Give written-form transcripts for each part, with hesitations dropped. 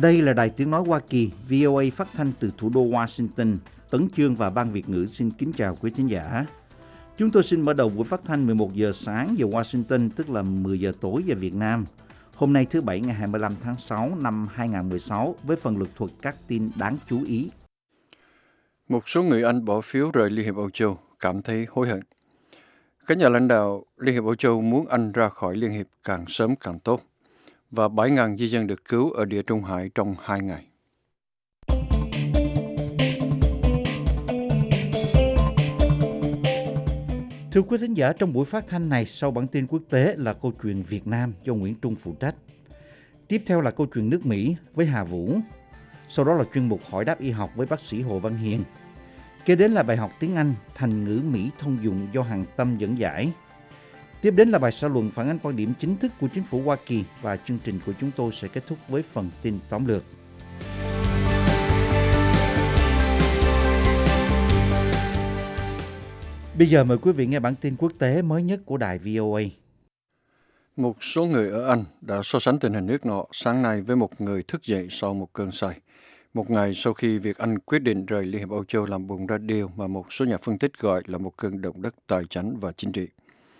Đây là Đài Tiếng Nói Hoa Kỳ, VOA phát thanh từ thủ đô Washington. Tấn Chương và Ban Việt ngữ xin kính chào quý thính giả. Chúng tôi xin mở đầu buổi phát thanh 11 giờ sáng giờ Washington, tức là 10 giờ tối giờ Việt Nam. Hôm nay thứ Bảy ngày 25 tháng 6 năm 2016 với phần lược thuật các tin đáng chú ý. Một số người Anh bỏ phiếu rời Liên hiệp Âu Châu cảm thấy hối hận. Các nhà lãnh đạo Liên hiệp Âu Châu muốn Anh ra khỏi Liên hiệp càng sớm càng tốt. Và 7.000 di dân được cứu ở Địa Trung Hải trong 2 ngày. Thưa quý thính giả, trong buổi phát thanh này, sau bản tin quốc tế là câu chuyện Việt Nam do Nguyễn Trung phụ trách. Tiếp theo là câu chuyện nước Mỹ với Hà Vũ. Sau đó là chuyên mục hỏi đáp y học với bác sĩ Hồ Văn Hiền. Kế đến là bài học tiếng Anh thành ngữ Mỹ thông dụng do Hằng Tâm dẫn giải. Tiếp đến là bài xã luận phản ánh quan điểm chính thức của chính phủ Hoa Kỳ và chương trình của chúng tôi sẽ kết thúc với phần tin tóm lược. Bây giờ mời quý vị nghe bản tin quốc tế mới nhất của đài VOA. Một số người ở Anh đã so sánh tình hình nước nọ sáng nay với một người thức dậy sau một cơn say. Một ngày sau khi việc Anh quyết định rời Liên hiệp Âu Châu làm bùng ra điều mà một số nhà phân tích gọi là một cơn động đất tài chính và chính trị.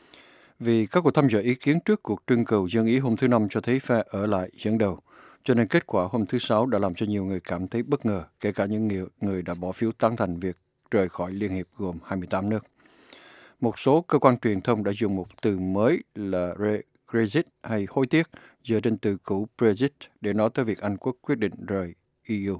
Vì các cuộc thăm dò ý kiến trước cuộc trưng cầu dân ý hôm thứ Năm cho thấy phe ở lại dẫn đầu, cho nên kết quả hôm thứ Sáu đã làm cho nhiều người cảm thấy bất ngờ, kể cả những người đã bỏ phiếu tán thành việc rời khỏi Liên hiệp gồm 28 nước. Một số cơ quan truyền thông đã dùng một từ mới là Brexit hay hối tiếc dựa trên từ cũ Brexit để nói tới việc Anh Quốc quyết định rời EU.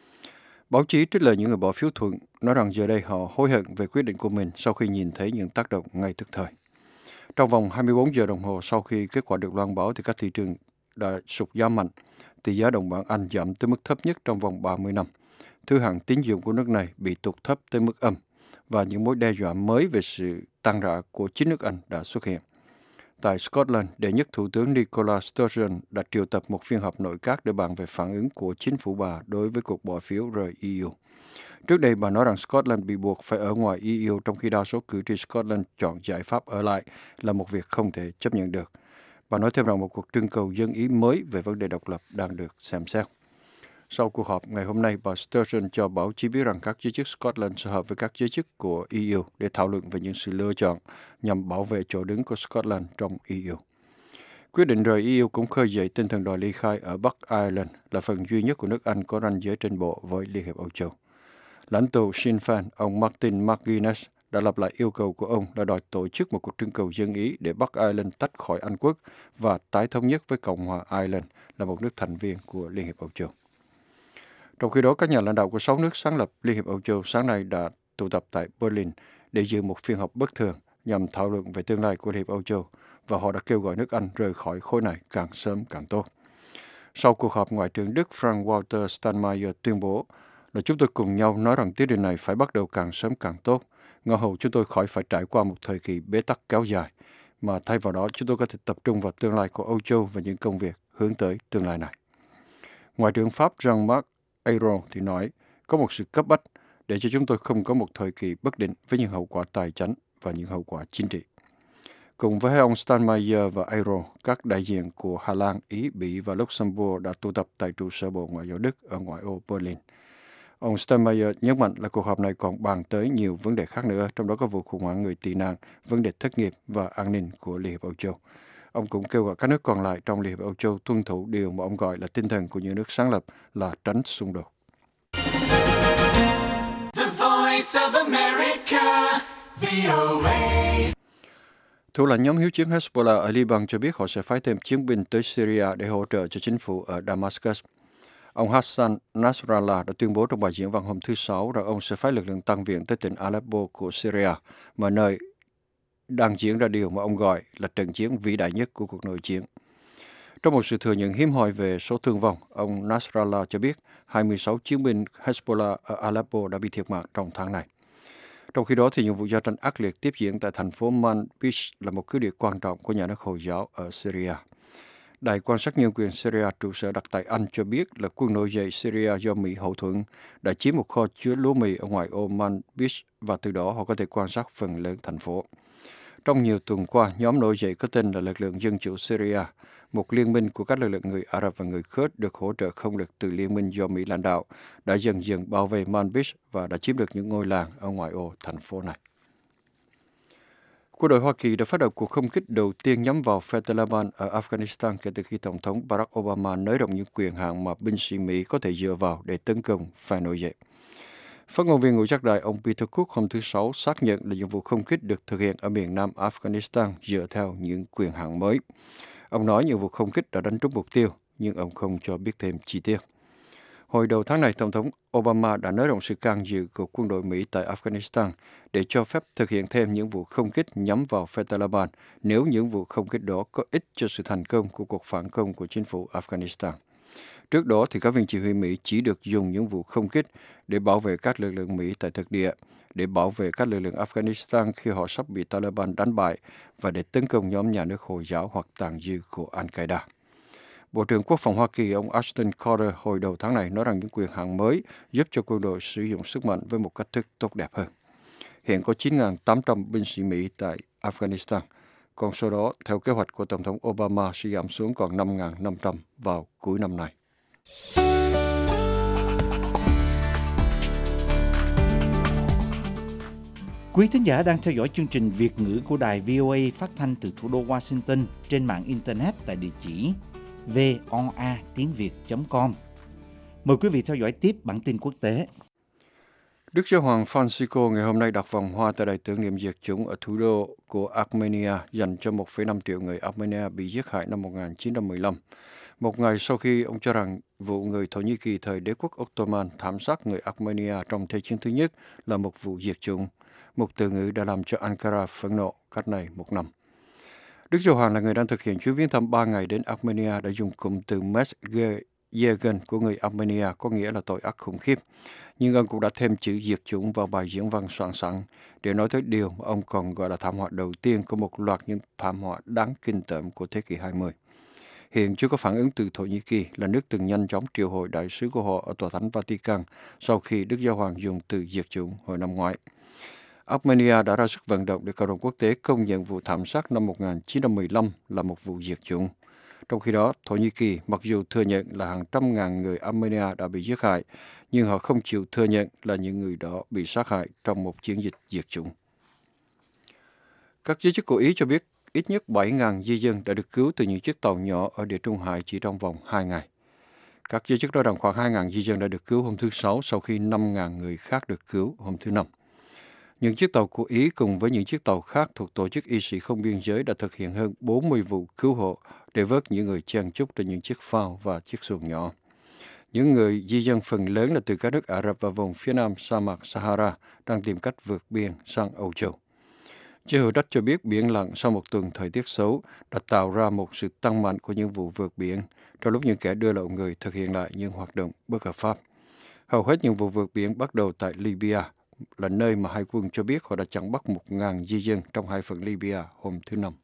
Báo chí trích lời những người bỏ phiếu thuận nói rằng giờ đây họ hối hận về quyết định của mình sau khi nhìn thấy những tác động ngay tức thời. Trong vòng 24 giờ đồng hồ sau khi kết quả được loan báo thì các thị trường đã sụt giá mạnh. Tỷ giá đồng bảng Anh giảm tới mức thấp nhất trong vòng 30 năm. Thứ hạng tín dụng của nước này bị tụt thấp tới mức âm và những mối đe dọa mới về sự tăng rã của chính nước Anh đã xuất hiện. Tại Scotland, đệ nhất thủ tướng Nicola Sturgeon đã triệu tập một phiên họp nội các để bàn về phản ứng của chính phủ bà đối với cuộc bỏ phiếu rời EU. Trước đây, bà nói rằng Scotland bị buộc phải ở ngoài EU trong khi đa số cử tri Scotland chọn giải pháp ở lại là một việc không thể chấp nhận được. Bà nói thêm rằng một cuộc trưng cầu dân ý mới về vấn đề độc lập đang được xem xét. Sau cuộc họp ngày hôm nay, bà Sturgeon cho báo chí biết rằng các giới chức Scotland sẽ họp với các giới chức của EU để thảo luận về những sự lựa chọn nhằm bảo vệ chỗ đứng của Scotland trong EU. Quyết định rời EU cũng khơi dậy tinh thần đòi ly khai ở Bắc Ireland, là phần duy nhất của nước Anh có ranh giới trên bộ với Liên hiệp Âu Châu. Lãnh tụ Sinn Féin, ông Martin McGuinness, đã lặp lại yêu cầu của ông là đòi tổ chức một cuộc trưng cầu dân ý để Bắc Ireland tách khỏi Anh quốc và tái thống nhất với Cộng hòa Ireland là một nước thành viên của Liên hiệp Âu Châu. Trong khi đó, các nhà lãnh đạo của 6 nước sáng lập Liên hiệp Âu Châu sáng nay đã tụ tập tại Berlin để dự một phiên họp bất thường nhằm thảo luận về tương lai của Liên hiệp Âu Châu và họ đã kêu gọi nước Anh rời khỏi khối này càng sớm càng tốt. Sau cuộc họp, Ngoại trưởng Đức Frank-Walter Steinmeier tuyên bố là chúng tôi cùng nhau nói rằng tiến trình này phải bắt đầu càng sớm càng tốt, ngờ hầu chúng tôi khỏi phải trải qua một thời kỳ bế tắc kéo dài, mà thay vào đó chúng tôi có thể tập trung vào tương lai của Âu Châu và những công việc hướng tới tương lai này. Ngoại trưởng Pháp Jean-Marc Ayrault thì nói, có một sự cấp bách để cho chúng tôi không có một thời kỳ bất định với những hậu quả tài chính và những hậu quả chính trị. Cùng với hai ông Steinmeier và Ayrault, các đại diện của Hà Lan, Ý, Bỉ và Luxembourg đã tụ tập tại trụ sở Bộ Ngoại giao Đức ở ngoại ô Berlin. Ông Steinmeier nhấn mạnh là cuộc họp này còn bàn tới nhiều vấn đề khác nữa, trong đó có vụ khủng hoảng người tị nạn, vấn đề thất nghiệp và an ninh của Liên hiệp Âu Châu. Ông cũng kêu gọi các nước còn lại trong Liên hiệp Âu Châu tuân thủ điều mà ông gọi là tinh thần của những nước sáng lập là tránh xung đột. The Voice of America, VOA. Thủ lãnh nhóm hiếu chiến Hezbollah ở Liban cho biết họ sẽ phái thêm chiến binh tới Syria để hỗ trợ cho chính phủ ở Damascus. Ông Hassan Nasrallah đã tuyên bố trong bài diễn văn hôm thứ Sáu rằng ông sẽ phái lực lượng tăng viện tới tỉnh Aleppo của Syria, mà nơi đang diễn ra điều mà ông gọi là trận chiến vĩ đại nhất của cuộc nội chiến. Trong một sự thừa nhận hiếm hoi về số thương vong, ông Nasrallah cho biết 26 chiến binh Hezbollah ở Aleppo đã bị thiệt mạng trong tháng này. Trong khi đó, thì những vụ giao tranh ác liệt tiếp diễn tại thành phố Manbij là một cứ địa quan trọng của nhà nước Hồi giáo ở Syria. Đài quan sát nhân quyền Syria trụ sở đặt tại Anh cho biết là quân nổi dậy Syria do Mỹ hậu thuẫn đã chiếm một kho chứa lúa mì ở ngoại ô Manbij và từ đó họ có thể quan sát phần lớn thành phố. Trong nhiều tuần qua, nhóm nổi dậy có tên là Lực lượng Dân chủ Syria, một liên minh của các lực lượng người Ả Rập và người Kurd được hỗ trợ không lực từ liên minh do Mỹ lãnh đạo, đã dần dần bao vây Manbij và đã chiếm được những ngôi làng ở ngoại ô thành phố này. Quân đội Hoa Kỳ đã phát động cuộc không kích đầu tiên nhắm vào phe Taliban ở Afghanistan kể từ khi Tổng thống Barack Obama nới rộng những quyền hạn mà binh sĩ Mỹ có thể dựa vào để tấn công phe nổi dậy. Phát ngôn viên ngũ giác đài ông Peter Cook hôm thứ Sáu xác nhận là những vụ không kích được thực hiện ở miền nam Afghanistan dựa theo những quyền hạn mới. Ông nói những vụ không kích đã đánh trúng mục tiêu, nhưng ông không cho biết thêm chi tiết. Hồi đầu tháng này, Tổng thống Obama đã nới rộng sự can dự của quân đội Mỹ tại Afghanistan để cho phép thực hiện thêm những vụ không kích nhắm vào phe Taliban nếu những vụ không kích đó có ích cho sự thành công của cuộc phản công của chính phủ Afghanistan. Trước đó, thì các viên chỉ huy Mỹ chỉ được dùng những vụ không kích để bảo vệ các lực lượng Mỹ tại thực địa, để bảo vệ các lực lượng Afghanistan khi họ sắp bị Taliban đánh bại và để tấn công nhóm nhà nước Hồi giáo hoặc tàn dư của Al-Qaeda. Bộ trưởng Quốc phòng Hoa Kỳ ông Ashton Carter hồi đầu tháng này nói rằng những quyền hạn mới giúp cho quân đội sử dụng sức mạnh với một cách thức tốt đẹp hơn. Hiện có 9.800 binh sĩ Mỹ tại Afghanistan. Con số đó, theo kế hoạch của Tổng thống Obama, sẽ giảm xuống còn 5.500 vào cuối năm nay. Quý thính giả đang theo dõi chương trình Việt ngữ của đài VOA phát thanh từ thủ đô Washington trên mạng Internet tại địa chỉ voa.tiếng.việt.com. Mời quý vị theo dõi tiếp bản tin quốc tế. Đức Giáo hoàng Francisco ngày hôm nay đặt vòng hoa tại đài tưởng niệm diệt chủng ở thủ đô của Armenia dành cho 1,5 triệu người Armenia bị giết hại năm 1915. Một ngày sau khi ông cho rằng vụ người Thổ Nhĩ Kỳ thời đế quốc Ottoman thảm sát người Armenia trong Thế chiến thứ nhất là một vụ diệt chủng, một từ ngữ đã làm cho Ankara phẫn nộ cách này một năm. Đức Giáo hoàng là người đang thực hiện chuyến viếng thăm 3 ngày đến Armenia đã dùng cụm từ Mesgegen của người Armenia có nghĩa là tội ác khủng khiếp. Nhưng ông cũng đã thêm chữ diệt chủng vào bài diễn văn soạn sẵn để nói tới điều mà ông còn gọi là thảm họa đầu tiên của một loạt những thảm họa đáng kinh tởm của thế kỷ 20. Hiện chưa có phản ứng từ Thổ Nhĩ Kỳ là nước từng nhanh chóng triệu hồi đại sứ của họ ở Tòa Thánh Vatican sau khi Đức Giáo hoàng dùng từ diệt chủng hồi năm ngoái. Armenia đã ra sức vận động để cộng đồng quốc tế công nhận vụ thảm sát năm 1915 là một vụ diệt chủng. Trong khi đó, Thổ Nhĩ Kỳ mặc dù thừa nhận là hàng trăm ngàn người Armenia đã bị giết hại, nhưng họ không chịu thừa nhận là những người đó bị sát hại trong một chiến dịch diệt chủng. Các giới chức của Ý cho biết ít nhất 7.000 di dân đã được cứu từ những chiếc tàu nhỏ ở Địa Trung Hải chỉ trong vòng 2 ngày. Các giới chức nói rằng khoảng 2.000 di dân đã được cứu hôm thứ Sáu sau khi 5.000 người khác được cứu hôm thứ Năm. Những chiếc tàu của Ý cùng với những chiếc tàu khác thuộc Tổ chức Y sĩ không biên giới đã thực hiện hơn 40 vụ cứu hộ để vớt những người chen chúc trên những chiếc phao và chiếc xuồng nhỏ. Những người di dân phần lớn là từ các nước Ả Rập và vùng phía nam sa mạc Sahara đang tìm cách vượt biên sang Âu Châu. Giới hữu trách cho biết biển lặng sau một tuần thời tiết xấu đã tạo ra một sự tăng mạnh của những vụ vượt biển trong lúc những kẻ đưa lậu người thực hiện lại những hoạt động bất hợp pháp. Hầu hết những vụ vượt biển bắt đầu tại Libya, là nơi mà hải quân cho biết họ đã chặn bắt 1.000 di dân trong hai phần Libya hôm thứ Năm.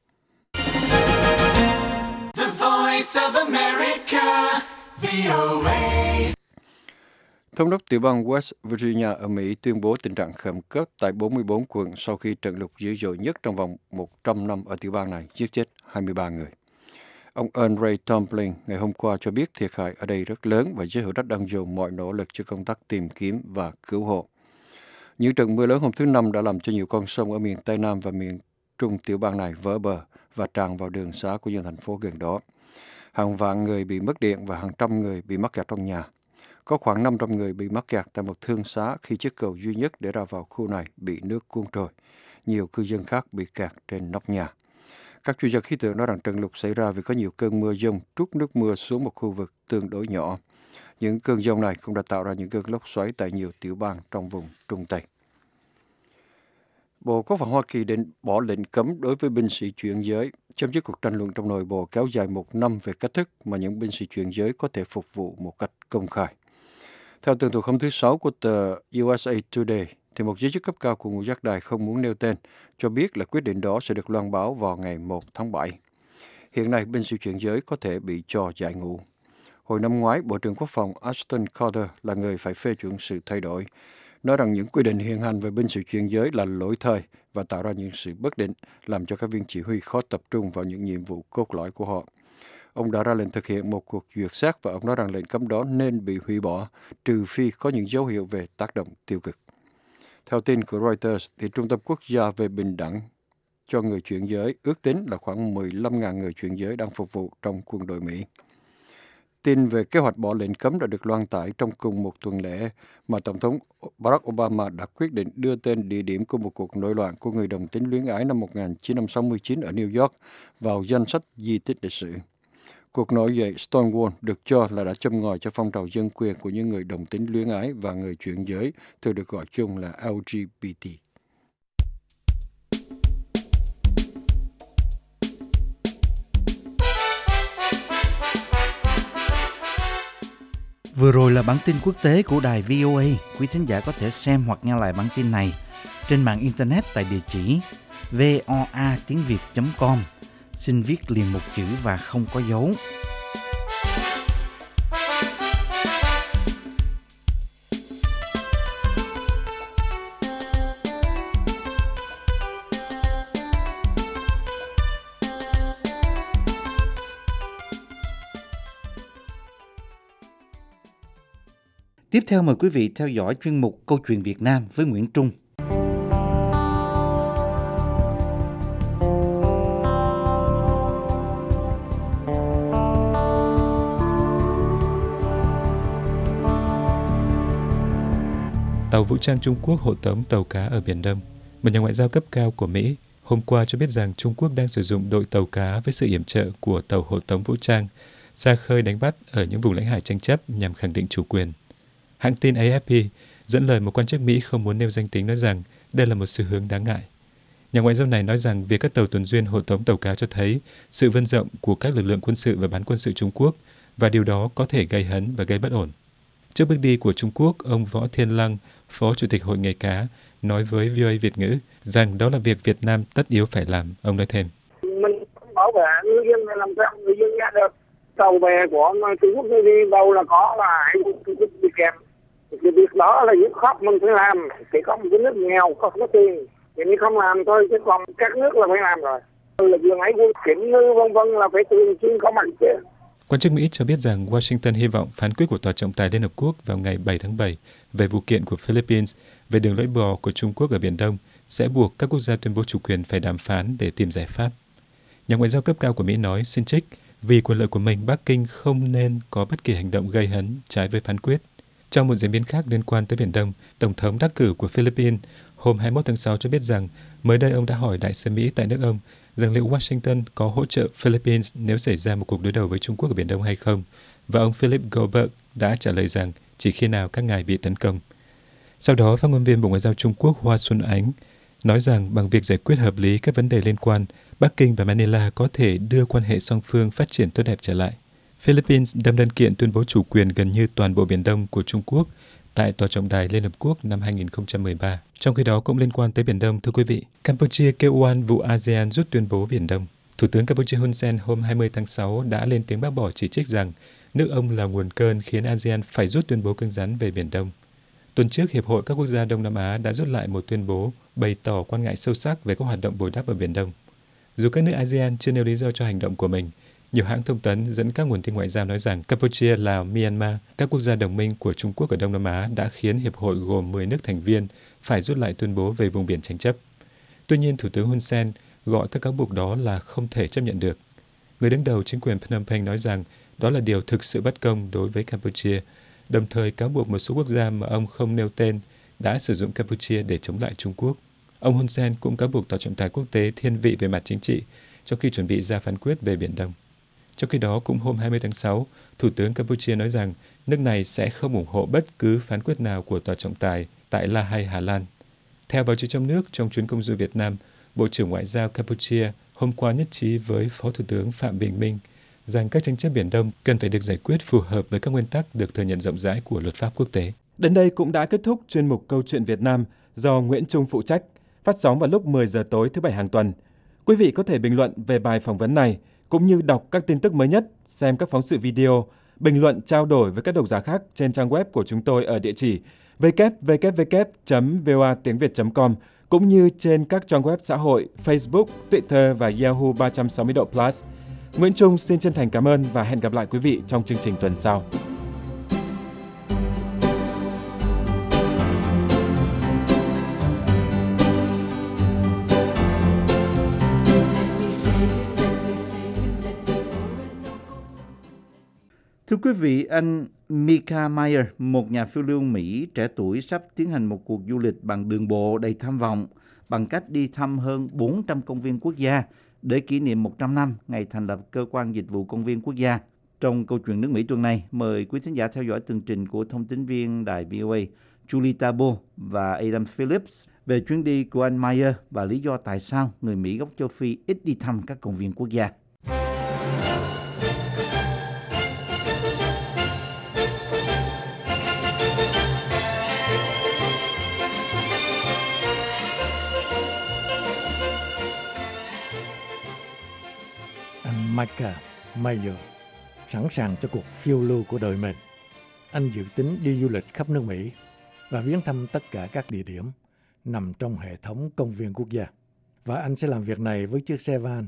The Voice of America, VOA. Thống đốc tiểu bang West Virginia ở Mỹ tuyên bố tình trạng khẩn cấp tại 44 quận sau khi trận lụt dữ dội nhất trong vòng 100 năm ở tiểu bang này giết chết 23 người. Ông Ray Tomblin ngày hôm qua cho biết thiệt hại ở đây rất lớn và giới hữu trách đang dồn mọi nỗ lực cho công tác tìm kiếm và cứu hộ. Những trận mưa lớn hôm thứ Năm đã làm cho nhiều con sông ở miền Tây Nam và miền Trung tiểu bang này vỡ bờ và tràn vào đường xá của những thành phố gần đó. Hàng vạn người bị mất điện và hàng trăm người bị mắc kẹt trong nhà. Có khoảng 500 người bị mắc kẹt tại một thương xá khi chiếc cầu duy nhất để ra vào khu này bị nước cuốn trôi. Nhiều cư dân khác bị kẹt trên nóc nhà. Các chuyên gia khí tượng nói rằng trận lụt xảy ra vì có nhiều cơn mưa dông trút nước mưa xuống một khu vực tương đối nhỏ. Những cơn dông này cũng đã tạo ra những cơn lốc xoáy tại nhiều tiểu bang trong vùng Trung Tây. Bộ Quốc phòng Hoa Kỳ định bỏ lệnh cấm đối với binh sĩ chuyển giới, chấm dứt cuộc tranh luận trong nội bộ kéo dài 1 năm về cách thức mà những binh sĩ chuyển giới có thể phục vụ một cách công khai. Theo tường thuật hôm thứ Sáu của tờ USA Today, thì một giới chức cấp cao của ngũ giác đài không muốn nêu tên cho biết là quyết định đó sẽ được loan báo vào ngày 1 tháng 7. Hiện nay, binh sĩ chuyển giới có thể bị cho giải ngũ. Hồi năm ngoái, Bộ trưởng Quốc phòng Ashton Carter là người phải phê chuẩn sự thay đổi. nói rằng những quy định hiện hành về binh sĩ chuyển giới là lỗi thời và tạo ra những sự bất định, làm cho các viên chỉ huy khó tập trung vào những nhiệm vụ cốt lõi của họ. Ông đã ra lệnh thực hiện một cuộc duyệt xét và ông nói rằng lệnh cấm đó nên bị hủy bỏ, trừ phi có những dấu hiệu về tác động tiêu cực. Theo tin của Reuters, thì Trung tâm Quốc gia về Bình đẳng cho người chuyển giới ước tính là khoảng 15.000 người chuyển giới đang phục vụ trong quân đội Mỹ. Tin về kế hoạch bỏ lệnh cấm đã được loan tải trong cùng một tuần lễ mà Tổng thống Barack Obama đã quyết định đưa tên địa điểm của một cuộc nổi loạn của người đồng tính luyến ái năm 1969 ở New York vào danh sách di tích lịch sử. Cuộc nổi dậy Stonewall được cho là đã châm ngòi cho phong trào dân quyền của những người đồng tính luyến ái và người chuyển giới, thường được gọi chung là LGBT. Vừa rồi là bản tin quốc tế của đài VOA. Quý thính giả có thể xem hoặc nghe lại bản tin này trên mạng Internet tại địa chỉ voa.tiếng.com. Xin viết liền một chữ và không có dấu. Tiếp theo mời quý vị theo dõi chuyên mục Câu chuyện Việt Nam với Nguyễn Trung. Tàu vũ trang Trung Quốc hộ tống tàu cá ở Biển Đông. Một nhà ngoại giao cấp cao của Mỹ hôm qua cho biết rằng Trung Quốc đang sử dụng đội tàu cá với sự yểm trợ của tàu hộ tống vũ trang ra khơi đánh bắt ở những vùng lãnh hải tranh chấp nhằm khẳng định chủ quyền. Hãng tin AFP dẫn lời một quan chức Mỹ không muốn nêu danh tính nói rằng đây là một xu hướng đáng ngại. Nhà ngoại giao này nói rằng việc các tàu tuần duyên hộ tống tàu cá cho thấy sự vươn rộng của các lực lượng quân sự và bán quân sự Trung Quốc và điều đó có thể gây hấn và gây bất ổn. Trước bước đi của Trung Quốc, ông Võ Thiên Lăng, Phó Chủ tịch Hội nghề cá, nói với VOA Việt ngữ rằng đó là việc Việt Nam tất yếu phải làm. Ông nói thêm. Mình bảo vệ ngư dân, làm sao người dân ra được. Tàu bè của Trung Quốc đi đâu là có là hải quân Trung Quốc đi kèm. Cái việc đó là dứt khoát mình phải làm. Chỉ có một cái nước nghèo không có tiền thì mình không làm thôi, chứ còn các nước là phải làm rồi. Lực lượng hải quân kiểm ngư vân vân là phải thường xuyên có mặt chứ. Quan chức Mỹ cho biết rằng Washington hy vọng phán quyết của Tòa trọng tài Liên Hợp Quốc vào ngày 7 tháng 7 về vụ kiện của Philippines về đường lưỡi bò của Trung Quốc ở Biển Đông sẽ buộc các quốc gia tuyên bố chủ quyền phải đàm phán để tìm giải pháp. Nhà ngoại giao cấp cao của Mỹ nói, xin trích, vì quyền lợi của mình, Bắc Kinh không nên có bất kỳ hành động gây hấn trái với phán quyết. Trong một diễn biến khác liên quan tới Biển Đông, Tổng thống đắc cử của Philippines hôm 21 tháng 6 cho biết rằng mới đây ông đã hỏi đại sứ Mỹ tại nước ông rằng liệu Washington có hỗ trợ Philippines nếu xảy ra một cuộc đối đầu với Trung Quốc ở Biển Đông hay không, và ông Philip Goldberg đã trả lời rằng chỉ khi nào các ngài bị tấn công. Sau đó, phát ngôn viên Bộ Ngoại giao Trung Quốc Hoa Xuân Ánh nói rằng bằng việc giải quyết hợp lý các vấn đề liên quan, Bắc Kinh và Manila có thể đưa quan hệ song phương phát triển tốt đẹp trở lại. Philippines đâm đơn kiện tuyên bố chủ quyền gần như toàn bộ Biển Đông của Trung Quốc tại Tòa trọng tài Liên Hợp Quốc năm 2013. Trong khi đó cũng liên quan tới Biển Đông, thưa quý vị, Campuchia kêu oan vụ ASEAN rút tuyên bố Biển Đông. Thủ tướng Campuchia Hun Sen hôm 20 tháng 6 đã lên tiếng bác bỏ chỉ trích rằng nước ông là nguồn cơn khiến ASEAN phải rút tuyên bố cứng rắn về Biển Đông. Tuần trước, Hiệp hội các quốc gia Đông Nam Á đã rút lại một tuyên bố bày tỏ quan ngại sâu sắc về các hoạt động bồi đắp ở Biển Đông. Dù các nước ASEAN chưa nêu lý do cho hành động của mình, nhiều hãng thông tấn dẫn các nguồn tin ngoại giao nói rằng Campuchia, Lào, Myanmar, các quốc gia đồng minh của Trung Quốc ở Đông Nam Á đã khiến Hiệp hội gồm 10 nước thành viên phải rút lại tuyên bố về vùng biển tranh chấp. Tuy nhiên, Thủ tướng Hun Sen gọi các cáo buộc đó là không thể chấp nhận được. Người đứng đầu chính quyền Phnom Penh nói rằng đó là điều thực sự bất công đối với Campuchia, đồng thời cáo buộc một số quốc gia mà ông không nêu tên đã sử dụng Campuchia để chống lại Trung Quốc. Ông Hun Sen cũng cáo buộc Tòa trọng tài quốc tế thiên vị về mặt chính trị trong khi chuẩn bị ra phán quyết về Biển Đông. Trong khi đó, cũng hôm 20 tháng 6, Thủ tướng Campuchia nói rằng nước này sẽ không ủng hộ bất cứ phán quyết nào của Tòa trọng tài tại La Hay, Hà Lan. Theo báo chí trong nước, trong chuyến công du Việt Nam, Bộ trưởng Ngoại giao Campuchia hôm qua nhất trí với Phó Thủ tướng Phạm Bình Minh rằng các tranh chấp Biển Đông cần phải được giải quyết phù hợp với các nguyên tắc được thừa nhận rộng rãi của luật pháp quốc tế. Đến đây cũng đã kết thúc chuyên mục Câu chuyện Việt Nam do Nguyễn Trung phụ trách, phát sóng vào lúc 10 giờ tối thứ Bảy hàng tuần. Quý vị có thể bình luận về bài phỏng vấn này, cũng như đọc các tin tức mới nhất, xem các phóng sự video, bình luận trao đổi với các độc giả khác trên trang web của chúng tôi ở địa chỉ www.voatiengviet.com cũng như trên các trang web xã hội Facebook, Twitter và Yahoo 360 độ Plus. Nguyễn Trung xin chân thành cảm ơn và hẹn gặp lại quý vị trong chương trình tuần sau. Thưa quý vị, anh Micah Meyer, một nhà phiêu lưu Mỹ trẻ tuổi sắp tiến hành một cuộc du lịch bằng đường bộ đầy tham vọng bằng cách đi thăm hơn 400 công viên quốc gia để kỷ niệm 100 năm ngày thành lập Cơ quan Dịch vụ Công viên Quốc gia. Trong câu chuyện nước Mỹ tuần này, mời quý thính giả theo dõi tường trình của thông tín viên đài VOA Julie Tabo và Adam Phillips về chuyến đi của anh Meyer và lý do tại sao người Mỹ gốc châu Phi ít đi thăm các công viên quốc gia. Micah Meyer sẵn sàng cho cuộc phiêu lưu của đời mình. Anh dự tính đi du lịch khắp nước Mỹ và viếng thăm tất cả các địa điểm nằm trong hệ thống công viên quốc gia. Và anh sẽ làm việc này với chiếc xe van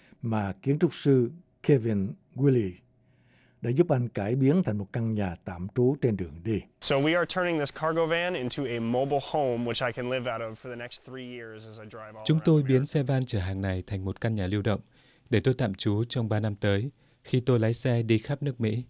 mà kiến trúc sư Kevin Willey đã giúp anh cải biến thành một căn nhà tạm trú trên đường đi. So we are turning this cargo van into a mobile home which I can live out of for the next 3 years as I drive all Chúng around tôi America. biến xe van chở hàng này thành một căn nhà lưu động để tôi tạm trú trong 3 năm tới khi tôi lái xe đi khắp nước Mỹ.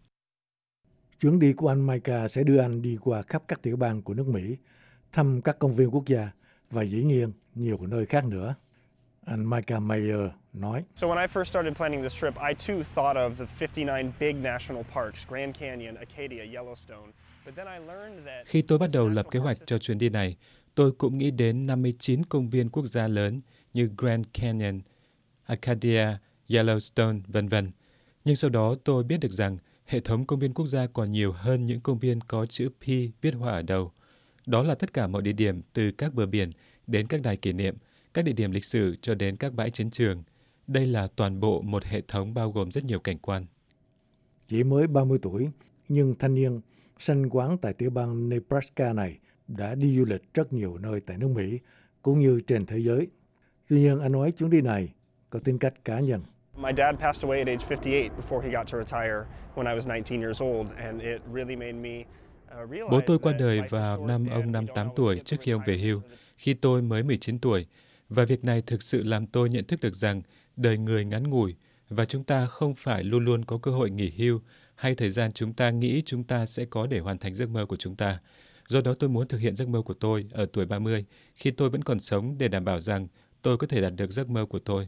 Chuyến đi của anh Micah sẽ đưa anh đi qua khắp các tiểu bang của nước Mỹ, thăm các công viên quốc gia và dĩ nhiên nhiều nơi khác nữa. Anh Micah Meyer nói. So when I first started planning this trip, I too thought of the 59 big national parks, Grand Canyon, Acadia, Yellowstone. But then I learned that Khi tôi bắt đầu lập kế hoạch cho chuyến đi này, tôi cũng nghĩ đến 59 công viên quốc gia lớn như Grand Canyon, Acadia, Yellowstone, v.v. Nhưng sau đó tôi biết được rằng hệ thống công viên quốc gia còn nhiều hơn những công viên có chữ P viết hoa ở đầu. Đó là tất cả mọi địa điểm từ các bờ biển đến các đài kỷ niệm, các địa điểm lịch sử cho đến các bãi chiến trường. Đây là toàn bộ một hệ thống bao gồm rất nhiều cảnh quan. Chỉ mới 30 tuổi, nhưng thanh niên sanh quán tại tiểu bang Nebraska này đã đi du lịch rất nhiều nơi tại nước Mỹ cũng như trên thế giới. Tuy nhiên, anh nói chuyến đi này có tính cách cá nhân. my dad passed away at age 58 before he got to retire when I was 19 years old, and it really made me realize Bố tôi qua that đời life is vào short năm and ông we năm don't 8 always tuổi get trước the khi ông về retirement hưu, so that khi tôi mới 19 tuổi. Và việc này thực sự làm tôi nhận thức được rằng đời người ngắn ngủi và chúng ta không phải luôn luôn có cơ hội nghỉ hưu hay thời gian chúng ta nghĩ chúng ta sẽ có để hoàn thành giấc mơ của chúng ta. Do đó tôi muốn thực hiện giấc mơ của tôi ở tuổi 30 khi tôi vẫn còn sống để đảm bảo rằng tôi có thể đạt được giấc mơ của tôi.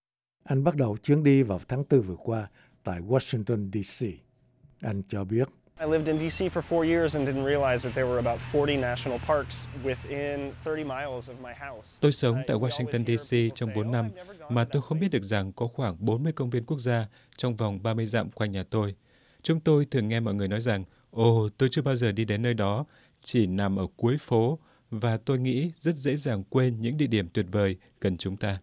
Anh bắt đầu chuyến đi vào tháng 4 vừa qua tại Washington, D.C. Anh cho biết, I lived in D.C. for 4 years and didn't realize that there were about 40 national parks within 30 miles of my house. Tôi sống tại Washington, D.C. trong 4 năm mà tôi không biết được rằng có khoảng 40 công viên quốc gia trong vòng 30 dặm quanh nhà tôi. Chúng tôi thường nghe mọi người nói rằng, ồ, tôi chưa bao giờ đi đến nơi đó, chỉ nằm ở cuối phố, và tôi nghĩ rất dễ dàng quên những địa điểm tuyệt vời gần chúng ta.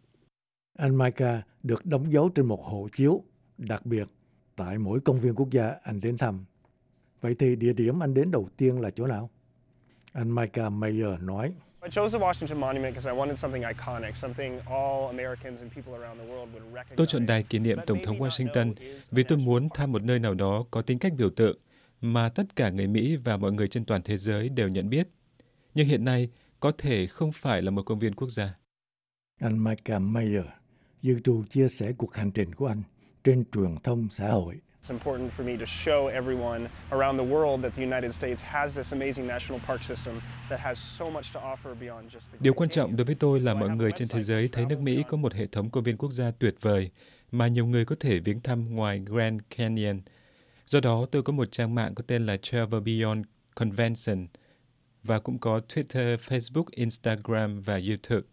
anh Micah được đóng dấu trên một hộ chiếu đặc biệt tại mỗi công viên quốc gia anh đến thăm. Vậy thì địa điểm anh đến đầu tiên là chỗ nào? Anh Micah Meyer nói, I chose the Washington Monument because I wanted something iconic, something all Americans and people around the world would recognize. Tôi chọn đài kỷ niệm Tổng thống Washington vì tôi muốn thăm một nơi nào đó có tính cách biểu tượng mà tất cả người Mỹ và mọi người trên toàn thế giới đều nhận biết. Nhưng hiện nay, có thể không phải là một công viên quốc gia. anh Micah Meyer dự trù chia sẻ cuộc hành trình của anh trên truyền thông xã hội. It's important for me to show everyone around the world that the United States has this amazing national park system that has so much to offer beyond just the Điều Grand quan trọng Canyon. đối với tôi là So I mọi have a người trên website thế giới called thấy nước Mỹ có một hệ thống công viên quốc gia tuyệt vời mà nhiều người có thể viếng thăm ngoài Grand Canyon. Do đó, tôi có một trang mạng có tên là Travel Beyond Convention và cũng có Twitter, Facebook, Instagram và YouTube.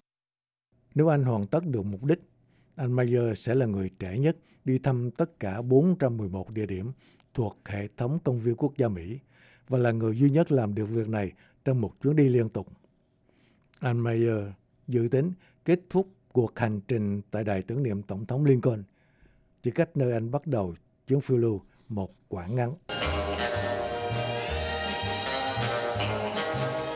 Nếu anh hoàn tất được mục đích, anh Meyer sẽ là người trẻ nhất đi thăm tất cả 411 địa điểm thuộc hệ thống công viên quốc gia Mỹ và là người duy nhất làm được việc này trong một chuyến đi liên tục. Anh Meyer dự tính kết thúc cuộc hành trình tại đài tưởng niệm Tổng thống Lincoln, chỉ cách nơi anh bắt đầu chuyến phiêu lưu một quãng ngắn.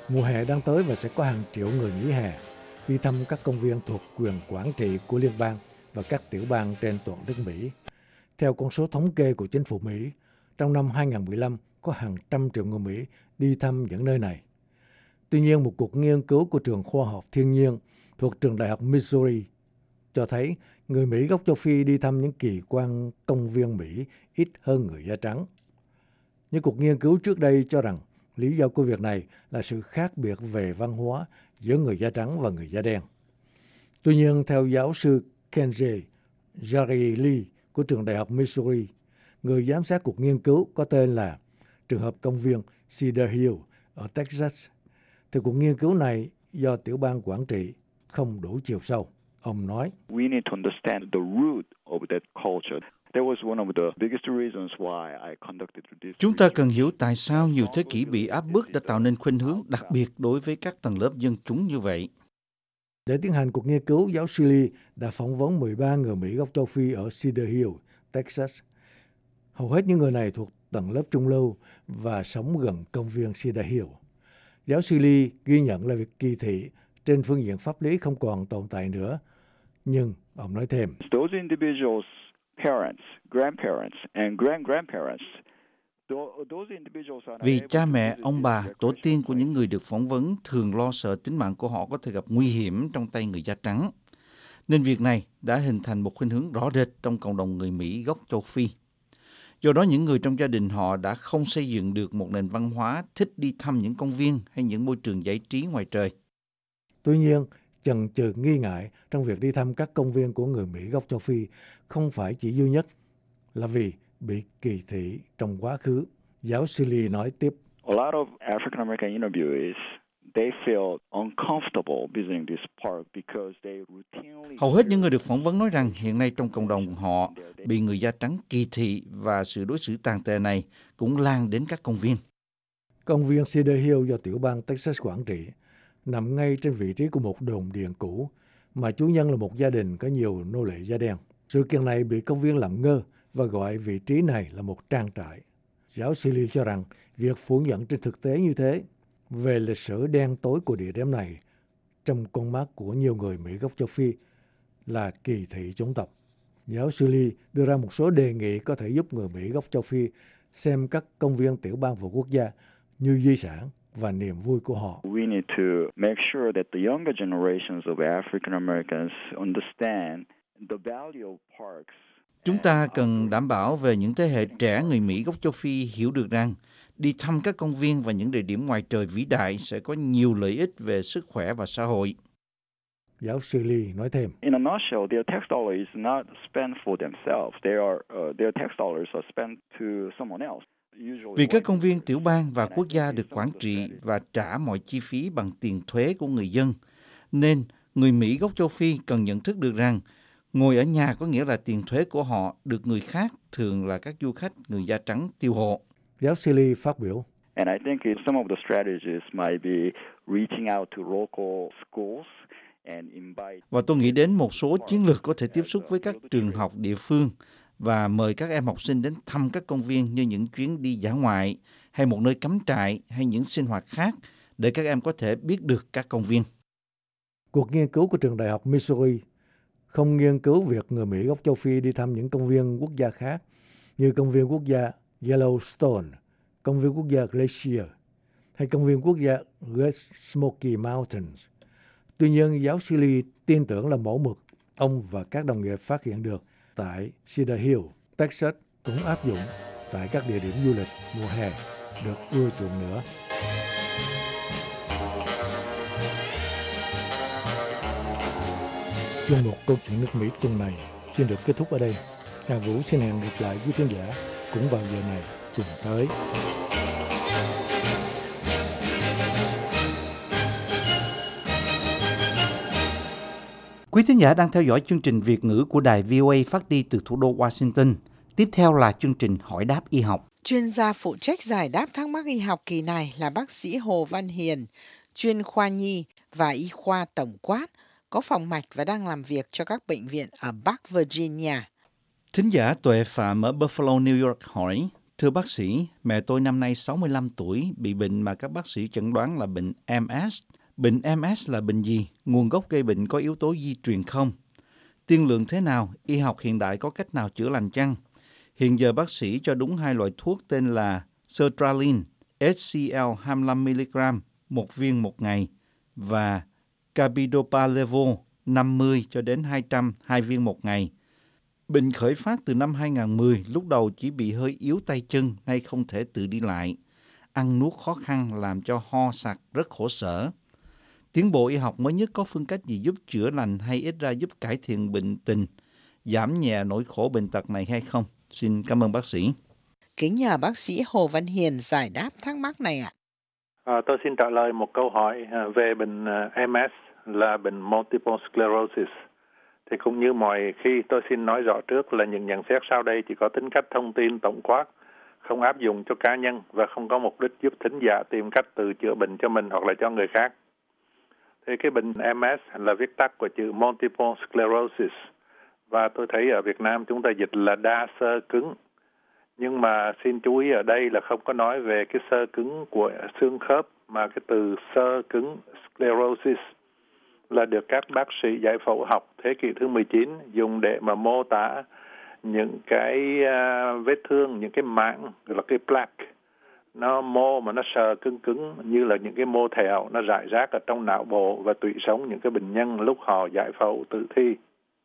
Mùa hè đang tới và sẽ có hàng triệu người nghỉ hè đi thăm các công viên thuộc quyền quản trị của liên bang và các tiểu bang trên toàn nước Mỹ. Theo con số thống kê của chính phủ Mỹ, trong năm 2015 có hàng trăm triệu người Mỹ đi thăm những nơi này. Tuy nhiên, một cuộc nghiên cứu của trường khoa học thiên nhiên thuộc trường đại học Missouri cho thấy người Mỹ gốc châu Phi đi thăm những kỳ quan công viên Mỹ ít hơn người da trắng. Những cuộc nghiên cứu trước đây cho rằng lý do của việc này là sự khác biệt về văn hóa giữa người da trắng và người da đen. Tuy nhiên, theo giáo sư Kenji Jari Lee của trường đại học Missouri, người giám sát cuộc nghiên cứu có tên là trường hợp công viên Cedar Hill ở Texas, thì cuộc nghiên cứu này do tiểu bang quản trị không đủ chiều sâu. Ông nói, We need to understand the root of that culture. That was one of the biggest reasons why I conducted this. Chúng ta cần hiểu tại sao nhiều thế kỷ bị áp bức đã tạo nên khuynh hướng đặc biệt đối với các tầng lớp dân chúng như vậy. Để tiến hành cuộc nghiên cứu, giáo sư Lee đã phỏng vấn 13 người Mỹ gốc châu Phi ở Cedar Hill, Texas. Hầu hết những người này thuộc tầng lớp trung lưu và sống gần công viên Cedar Hill. Giáo sư Lee ghi nhận là việc kỳ thị trên phương diện pháp lý không còn tồn tại nữa. Nhưng ông nói thêm, Those individuals' parents, grandparents, and grandparents. Vì cha mẹ, ông bà, tổ tiên của những người được phỏng vấn thường lo sợ tính mạng của họ có thể gặp nguy hiểm trong tay người da trắng. Nên việc này đã hình thành một khuynh hướng rõ rệt trong cộng đồng người Mỹ gốc châu Phi. Do đó những người trong gia đình họ đã không xây dựng được một nền văn hóa thích đi thăm những công viên hay những môi trường giải trí ngoài trời. Tuy nhiên, chần chừ nghi ngại trong việc đi thăm các công viên của người Mỹ gốc châu Phi không phải chỉ duy nhất là vì bị kỳ thị trong quá khứ. Giáo sư Lee nói tiếp, A lot of African American interviewees, they feel uncomfortable visiting this park because they routinely. Hầu hết những người được phỏng vấn nói rằng hiện nay trong cộng đồng họ bị người da trắng kỳ thị và sự đối xử tàn tệ này cũng lan đến các công viên. Công viên Cedar Hill do tiểu bang Texas quản trị nằm ngay trên vị trí của một đồn điện cũ mà chủ nhân là một gia đình có nhiều nô lệ da đen. Sự kiện này bị công viên làm ngơ và gọi vị trí này là một trang trại. Giáo sư Lee cho rằng việc phủ nhận trên thực tế như thế về lịch sử đen tối của địa điểm này trong con mắt của nhiều người Mỹ gốc châu Phi là kỳ thị chủng tộc. Giáo sư Lee đưa ra một số đề nghị có thể giúp người Mỹ gốc châu Phi xem các công viên tiểu bang và quốc gia như di sản và niềm vui của họ. We need to make sure that the younger generations of African Americans understand the value of parks. Chúng ta cần đảm bảo về những thế hệ trẻ người Mỹ gốc châu Phi hiểu được rằng đi thăm các công viên và những địa điểm ngoài trời vĩ đại sẽ có nhiều lợi ích về sức khỏe và xã hội. Giáo sư Lee nói thêm, In a nutshell, their tax dollar is not spent for themselves. Their tax dollars are spent to someone else. Vì các công viên tiểu bang và quốc gia được quản trị và trả mọi chi phí bằng tiền thuế của người dân, nên người Mỹ gốc châu Phi cần nhận thức được rằng ngồi ở nhà có nghĩa là tiền thuế của họ được người khác, thường là các du khách người da trắng, tiêu hộ. Giáo sư Lee phát biểu, And I think some of the strategies might be reaching out to local schools and invite. Và tôi nghĩ đến một số chiến lược có thể tiếp xúc với các trường học địa phương và mời các em học sinh đến thăm các công viên như những chuyến đi dã ngoại hay một nơi cắm trại hay những sinh hoạt khác để các em có thể biết được các công viên. Cuộc nghiên cứu của trường đại học Missouri không nghiên cứu việc người Mỹ gốc châu Phi đi thăm những công viên quốc gia khác như công viên quốc gia Yellowstone, công viên quốc gia Glacier hay công viên quốc gia Great Smoky Mountains. Tuy nhiên, giáo sư Lee tin tưởng là mẫu mực ông và các đồng nghiệp phát hiện được tại Cedar Hill, Texas cũng áp dụng tại các địa điểm du lịch mùa hè được ưa chuộng nữa. Chuyên mục Câu chuyện nước Mỹ tuần này xin được kết thúc ở đây. Hà Vũ xin hẹn gặp lại quý khán giả cũng vào giờ này tuần tới. Quý thính giả đang theo dõi chương trình Việt ngữ của đài VOA phát đi từ thủ đô Washington. Tiếp theo là chương trình Hỏi đáp y học. Chuyên gia phụ trách giải đáp thắc mắc y học kỳ này là bác sĩ Hồ Văn Hiền, chuyên khoa nhi và y khoa tổng quát, có phòng mạch và đang làm việc cho các bệnh viện ở Bắc Virginia. Thính giả Tuệ Phạm ở Buffalo, New York hỏi, Thưa bác sĩ, mẹ tôi năm nay 65 tuổi, bị bệnh mà các bác sĩ chẩn đoán là bệnh MS. Bệnh MS là bệnh gì? Nguồn gốc gây bệnh có yếu tố di truyền không? Tiên lượng thế nào? Y học hiện đại có cách nào chữa lành chăng? Hiện giờ bác sĩ cho đúng 2 loại thuốc tên là sertraline, HCl 25mg, 1 viên một ngày, và carbidopa levo 50 cho đến 200, 2 viên một ngày. Bệnh khởi phát từ năm 2010, lúc đầu chỉ bị hơi yếu tay chân, nay không thể tự đi lại. Ăn nuốt khó khăn làm cho ho sặc rất khổ sở. Tiến bộ y học mới nhất có phương cách gì giúp chữa lành hay ít ra giúp cải thiện bệnh tình, giảm nhẹ nỗi khổ bệnh tật này hay không? Xin cảm ơn bác sĩ. Kính nhờ bác sĩ Hồ Văn Hiền giải đáp thắc mắc này ạ. Tôi xin trả lời một câu hỏi về bệnh MS là bệnh Multiple Sclerosis. Thì cũng như mọi khi, tôi xin nói rõ trước là những nhận xét sau đây chỉ có tính cách thông tin tổng quát, không áp dụng cho cá nhân và không có mục đích giúp thính giả tìm cách tự chữa bệnh cho mình hoặc là cho người khác. Thì cái bệnh MS là viết tắt của chữ Multiple Sclerosis, và tôi thấy ở Việt Nam chúng ta dịch là đa xơ cứng. Nhưng mà xin chú ý ở đây là không có nói về cái xơ cứng của xương khớp, mà cái từ xơ cứng sclerosis là được các bác sĩ giải phẫu học thế kỷ thứ 19 dùng để mà mô tả những cái vết thương, những cái mảng, gọi là cái plaque. Nó mô mà nó sờ cứng cứng như là những cái mô thẹo, nó rải rác ở trong não bộ và tủy sống những cái bệnh nhân lúc họ giải phẫu tử thi.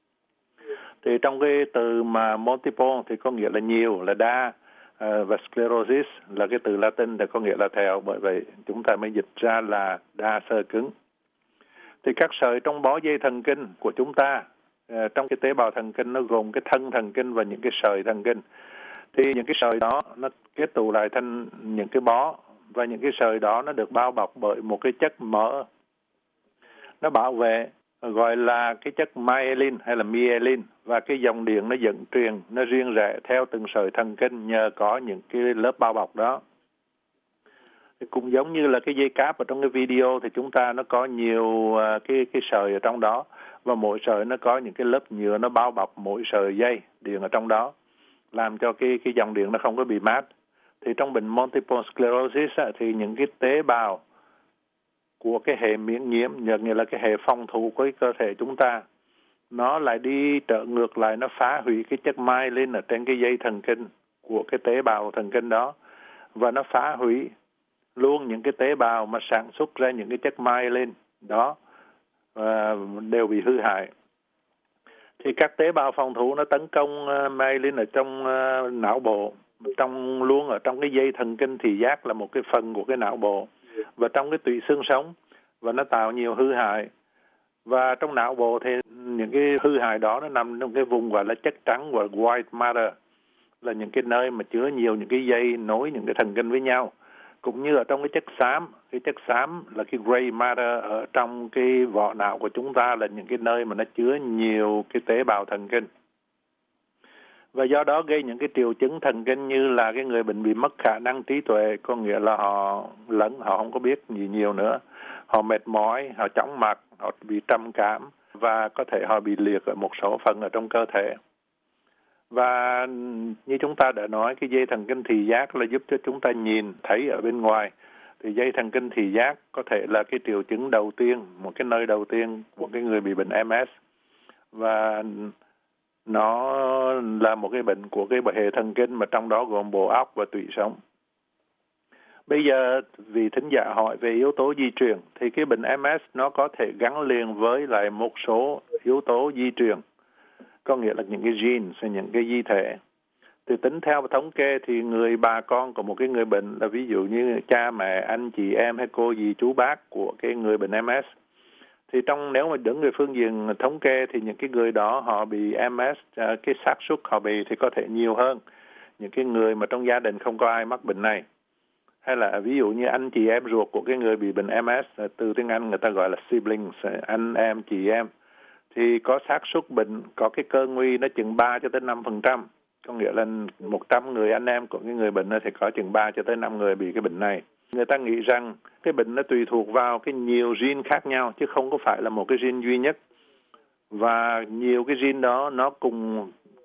Thì trong cái từ mà multiple thì có nghĩa là nhiều, là đa, và sclerosis là cái từ Latin để có nghĩa là thẹo, bởi vậy chúng ta mới dịch ra là đa xơ cứng. Thì các sợi trong bó dây thần kinh của chúng ta, trong cái tế bào thần kinh nó gồm cái thân thần kinh và những cái sợi thần kinh. Thì những cái sợi đó nó kết tụ lại thành những cái bó, và những cái sợi đó nó được bao bọc bởi một cái chất mỡ. Nó bảo vệ, gọi là cái chất myelin hay là myelin, và cái dòng điện nó dẫn truyền, nó riêng rẽ theo từng sợi thần kinh nhờ có những cái lớp bao bọc đó. Cũng giống như là cái dây cáp ở trong cái video thì chúng ta nó có nhiều cái sợi ở trong đó, và mỗi sợi nó có những cái lớp nhựa nó bao bọc mỗi sợi dây điện ở trong đó, làm cho cái dòng điện nó không có bị mát. Thì trong bệnh multiple sclerosis thì những cái tế bào của cái hệ miễn nhiễm, nghĩa là cái hệ phòng thủ của cái cơ thể chúng ta, nó lại đi trở ngược lại, nó phá hủy cái chất myelin ở trên cái dây thần kinh của cái tế bào thần kinh đó, và nó phá hủy luôn những cái tế bào mà sản xuất ra những cái chất myelin đó, đều bị hư hại. Thì các tế bào phòng thủ nó tấn công myelin ở trong não bộ, luôn ở trong cái dây thần kinh thị giác là một cái phần của cái não bộ, và trong cái tủy xương sống, và nó tạo nhiều hư hại. Và trong não bộ thì những cái hư hại đó nó nằm trong cái vùng gọi là chất trắng, và white matter, là những cái nơi mà chứa nhiều những cái dây nối những cái thần kinh với nhau. Cũng như ở trong cái chất xám là cái gray matter ở trong cái vỏ não của chúng ta, là những cái nơi mà nó chứa nhiều cái tế bào thần kinh. Và do đó gây những cái triệu chứng thần kinh như là cái người bệnh bị mất khả năng trí tuệ, có nghĩa là họ không có biết gì nhiều nữa. Họ mệt mỏi, họ chóng mặt, họ bị trầm cảm, và có thể họ bị liệt ở một số phần ở trong cơ thể. Và như chúng ta đã nói, cái dây thần kinh thị giác là giúp cho chúng ta nhìn thấy ở bên ngoài. Thì dây thần kinh thị giác có thể là cái triệu chứng đầu tiên, một cái nơi đầu tiên của cái người bị bệnh MS. Và nó là một cái bệnh của cái hệ thần kinh mà trong đó gồm bộ óc và tủy sống. Bây giờ vì thính giả hỏi về yếu tố di truyền, thì cái bệnh MS nó có thể gắn liền với lại một số yếu tố di truyền, có nghĩa là những cái genes hay những cái di thể. Thì tính theo thống kê thì người bà con của một cái người bệnh, là ví dụ như cha mẹ, anh chị em hay cô dì chú bác của cái người bệnh MS, thì nếu mà đứng về phương diện thống kê thì những cái người đó họ bị MS, cái xác suất họ bị thì có thể nhiều hơn những cái người mà trong gia đình không có ai mắc bệnh này. Hay là ví dụ như anh chị em ruột của cái người bị bệnh MS, từ tiếng Anh người ta gọi là siblings, anh em, chị em, thì có xác suất bệnh, có cái cơ nguy nó chừng 3 cho tới 5%. Có nghĩa là 100 người anh em của cái người bệnh thì có chừng 3 cho tới 5 người bị cái bệnh này. Người ta nghĩ rằng cái bệnh nó tùy thuộc vào cái nhiều gene khác nhau, chứ không có phải là một cái gene duy nhất. Và nhiều cái gene đó nó cùng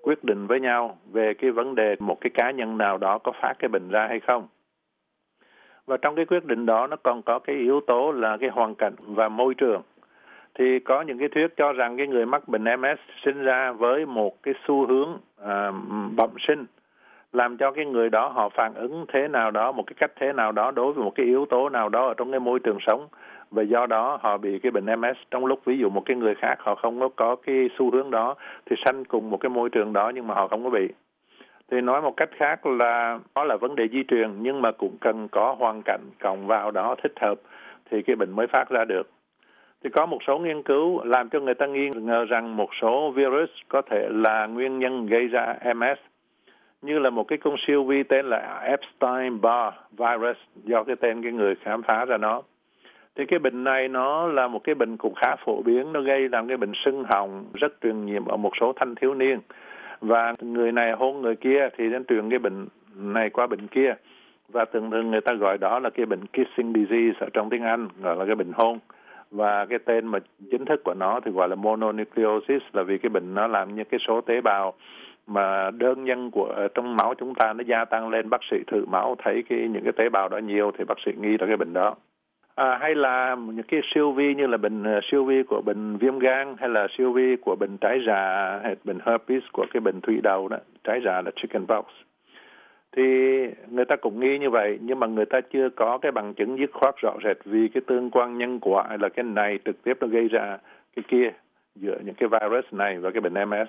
quyết định với nhau về cái vấn đề một cái cá nhân nào đó có phát cái bệnh ra hay không. Và trong cái quyết định đó nó còn có cái yếu tố là cái hoàn cảnh và môi trường. Thì có những cái thuyết cho rằng cái người mắc bệnh MS sinh ra với một cái xu hướng bẩm sinh, làm cho cái người đó họ phản ứng thế nào đó, một cái cách thế nào đó đối với một cái yếu tố nào đó ở trong cái môi trường sống, và do đó họ bị cái bệnh MS, trong lúc ví dụ một cái người khác họ không có cái xu hướng đó thì sanh cùng một cái môi trường đó nhưng mà họ không có bị. Thì nói một cách khác là đó là vấn đề di truyền, nhưng mà cũng cần có hoàn cảnh cộng vào đó thích hợp thì cái bệnh mới phát ra được. Thì có một số nghiên cứu làm cho người ta nghi ngờ rằng một số virus có thể là nguyên nhân gây ra MS, như là một cái con siêu vi tên là Epstein-Barr virus, do cái tên cái người khám phá ra nó. Thì cái bệnh này nó là một cái bệnh cũng khá phổ biến, nó gây làm cái bệnh sưng họng rất truyền nhiễm ở một số thanh thiếu niên. Và người này hôn người kia thì nó truyền cái bệnh này qua bệnh kia. Và thường thường người ta gọi đó là cái bệnh kissing disease ở trong tiếng Anh, gọi là cái bệnh hôn. Và cái tên mà chính thức của nó thì gọi là mononucleosis, là vì cái bệnh nó làm như cái số tế bào mà đơn nhân của trong máu chúng ta nó gia tăng lên. Bác sĩ thử máu thấy những cái tế bào đó nhiều thì bác sĩ nghi là cái bệnh đó. Hay là những cái siêu vi như là siêu vi của bệnh viêm gan, hay là siêu vi của bệnh trái rạ, hay bệnh herpes của cái bệnh thủy đậu đó, trái rạ là chickenpox. Thì người ta cũng nghi như vậy, nhưng mà người ta chưa có cái bằng chứng dứt khoát rõ rệt vì cái tương quan nhân quả là cái này trực tiếp nó gây ra cái kia giữa những cái virus này và cái bệnh MS.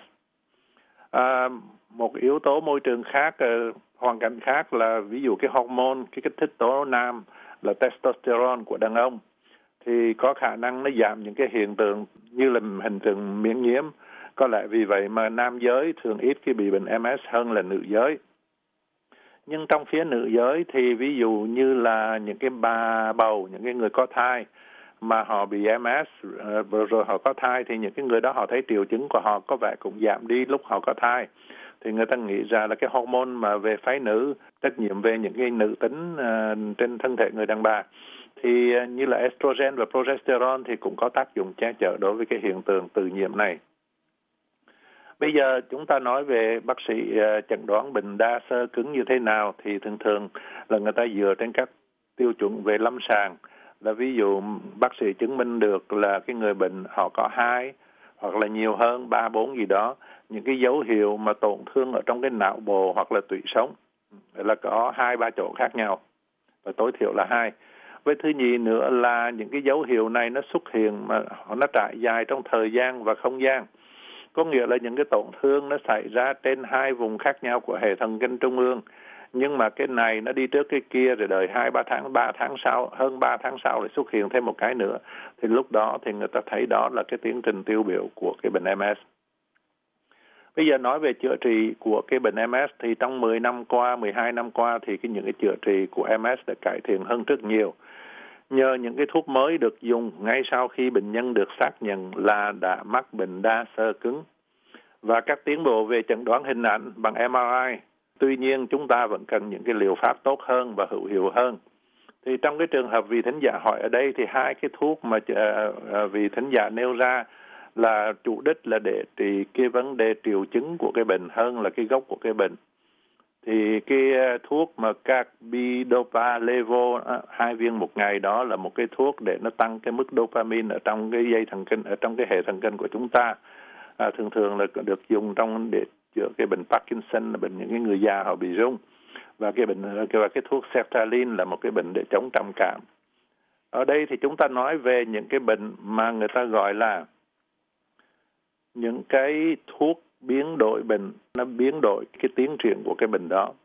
Một yếu tố môi trường khác, hoàn cảnh khác là ví dụ cái hormone, cái kích thích tố nam là testosterone của đàn ông thì có khả năng nó giảm những cái hiện tượng như là hình tượng miễn nhiễm. Có lẽ vì vậy mà nam giới thường ít khi bị bệnh MS hơn là nữ giới. Nhưng trong phía nữ giới thì ví dụ như là những cái bà bầu, những cái người có thai mà họ bị MS rồi họ có thai thì những cái người đó họ thấy triệu chứng của họ có vẻ cũng giảm đi lúc họ có thai. Thì người ta nghĩ ra là cái hormone mà về phái nữ, trách nhiệm về những cái nữ tính trên thân thể người đàn bà, thì như là estrogen và progesterone thì cũng có tác dụng che chở đối với cái hiện tượng tự nhiễm này. Bây giờ chúng ta nói về bác sĩ chẩn đoán bệnh đa xơ cứng như thế nào thì thường thường là người ta dựa trên các tiêu chuẩn về lâm sàng. Là ví dụ bác sĩ chứng minh được là cái người bệnh họ có 2 hoặc là nhiều hơn 3, 4 gì đó những cái dấu hiệu mà tổn thương ở trong cái não bộ hoặc là tủy sống, là có 2-3 chỗ khác nhau và tối thiểu là 2. Với thứ nhì nữa là những cái dấu hiệu này nó xuất hiện mà nó trải dài trong thời gian và không gian. Có nghĩa là những cái tổn thương nó xảy ra trên 2 vùng khác nhau của hệ thần kinh trung ương. Nhưng mà cái này nó đi trước cái kia rồi đợi 2-3 tháng, 3 tháng sau, hơn 3 tháng sau lại xuất hiện thêm một cái nữa. Thì lúc đó thì người ta thấy đó là cái tiến trình tiêu biểu của cái bệnh MS. Bây giờ nói về chữa trị của cái bệnh MS thì trong 10 năm qua, 12 năm qua thì những cái chữa trị của MS đã cải thiện hơn rất nhiều. Nhờ những cái thuốc mới được dùng ngay sau khi bệnh nhân được xác nhận là đã mắc bệnh đa xơ cứng. Và các tiến bộ về chẩn đoán hình ảnh bằng MRI. Tuy nhiên chúng ta vẫn cần những cái liệu pháp tốt hơn và hữu hiệu hơn. Thì trong cái trường hợp vị thính giả hỏi ở đây thì 2 cái thuốc mà vị thính giả nêu ra là chủ đích là để trị cái vấn đề triệu chứng của cái bệnh hơn là cái gốc của cái bệnh. Thì cái thuốc mà carbidopa levo 2 viên một ngày đó là một cái thuốc để nó tăng cái mức dopamine ở trong cái dây thần kinh, ở trong cái hệ thần kinh của chúng ta. Thường thường là được dùng trong để chữa cái bệnh Parkinson, là bệnh những cái người già họ bị rung. Và cái thuốc sertraline là một cái bệnh để chống trầm cảm. Ở đây thì chúng ta nói về những cái bệnh mà người ta gọi là những cái thuốc biến đổi bệnh, nó biến đổi cái tiến triển của cái bệnh đó.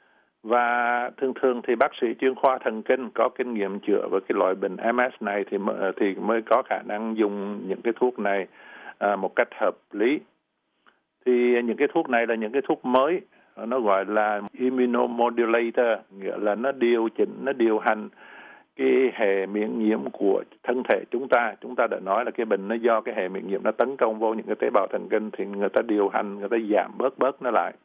Và thường thường thì bác sĩ chuyên khoa thần kinh có kinh nghiệm chữa với cái loại bệnh MS này thì mới có khả năng dùng những cái thuốc này một cách hợp lý. Thì những cái thuốc này là những cái thuốc mới, nó gọi là immunomodulator, nghĩa là nó điều chỉnh, nó điều hành cái hệ miễn nhiễm của thân thể chúng ta. Chúng ta đã nói là cái bệnh nó do cái hệ miễn nhiễm nó tấn công vô những cái tế bào thần kinh thì người ta điều hành, người ta giảm bớt nó lại.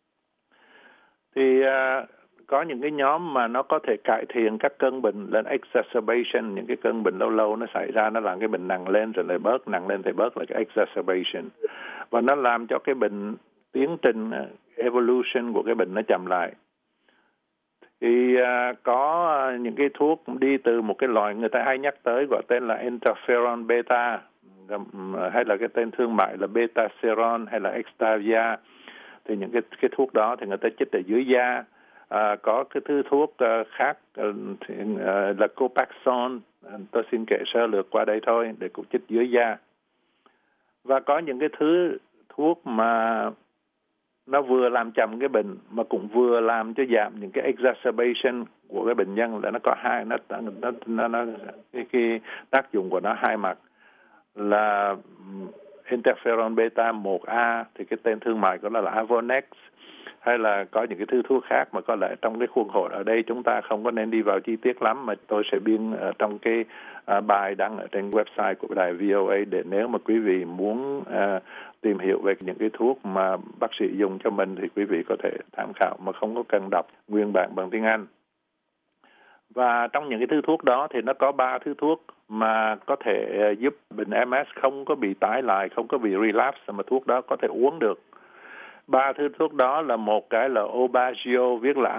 Thì có những cái nhóm mà nó có thể cải thiện các cơn bệnh lên exacerbation, những cái cơn bệnh lâu lâu nó xảy ra, nó làm cái bệnh nặng lên rồi lại bớt, nặng lên thì bớt là cái exacerbation. Và nó làm cho cái bệnh tiến trình evolution của cái bệnh nó chậm lại. Thì có những cái thuốc đi từ một cái loại người ta hay nhắc tới gọi tên là interferon beta, hay là cái tên thương mại là betaseron hay là Extavia. Thì những cái thuốc đó thì người ta chích ở dưới da. Có cái thứ thuốc khác là Copaxone, tôi xin kể sơ lược qua đây thôi, để cũng chích dưới da. Và có những cái thứ thuốc mà nó vừa làm chậm cái bệnh mà cũng vừa làm cho giảm những cái exacerbation của cái bệnh nhân, là nó có hai, cái tác dụng của nó hai mặt. Là interferon beta 1A thì cái tên thương mại của nó là Avonex, hay là có những cái thứ thuốc khác mà có lẽ trong cái khuôn khổ ở đây chúng ta không có nên đi vào chi tiết lắm, mà tôi sẽ biên trong cái bài đăng ở trên website của đài VOA, để nếu mà quý vị muốn tìm hiểu về những cái thuốc mà bác sĩ dùng cho mình thì quý vị có thể tham khảo mà không có cần đọc nguyên bản bằng tiếng Anh. Và trong những cái thứ thuốc đó thì nó có 3 thứ thuốc mà có thể giúp bệnh MS không có bị tái lại, không có bị relapse, mà thuốc đó có thể uống được. 3 thứ thuốc đó là một cái là Aubagio, viết là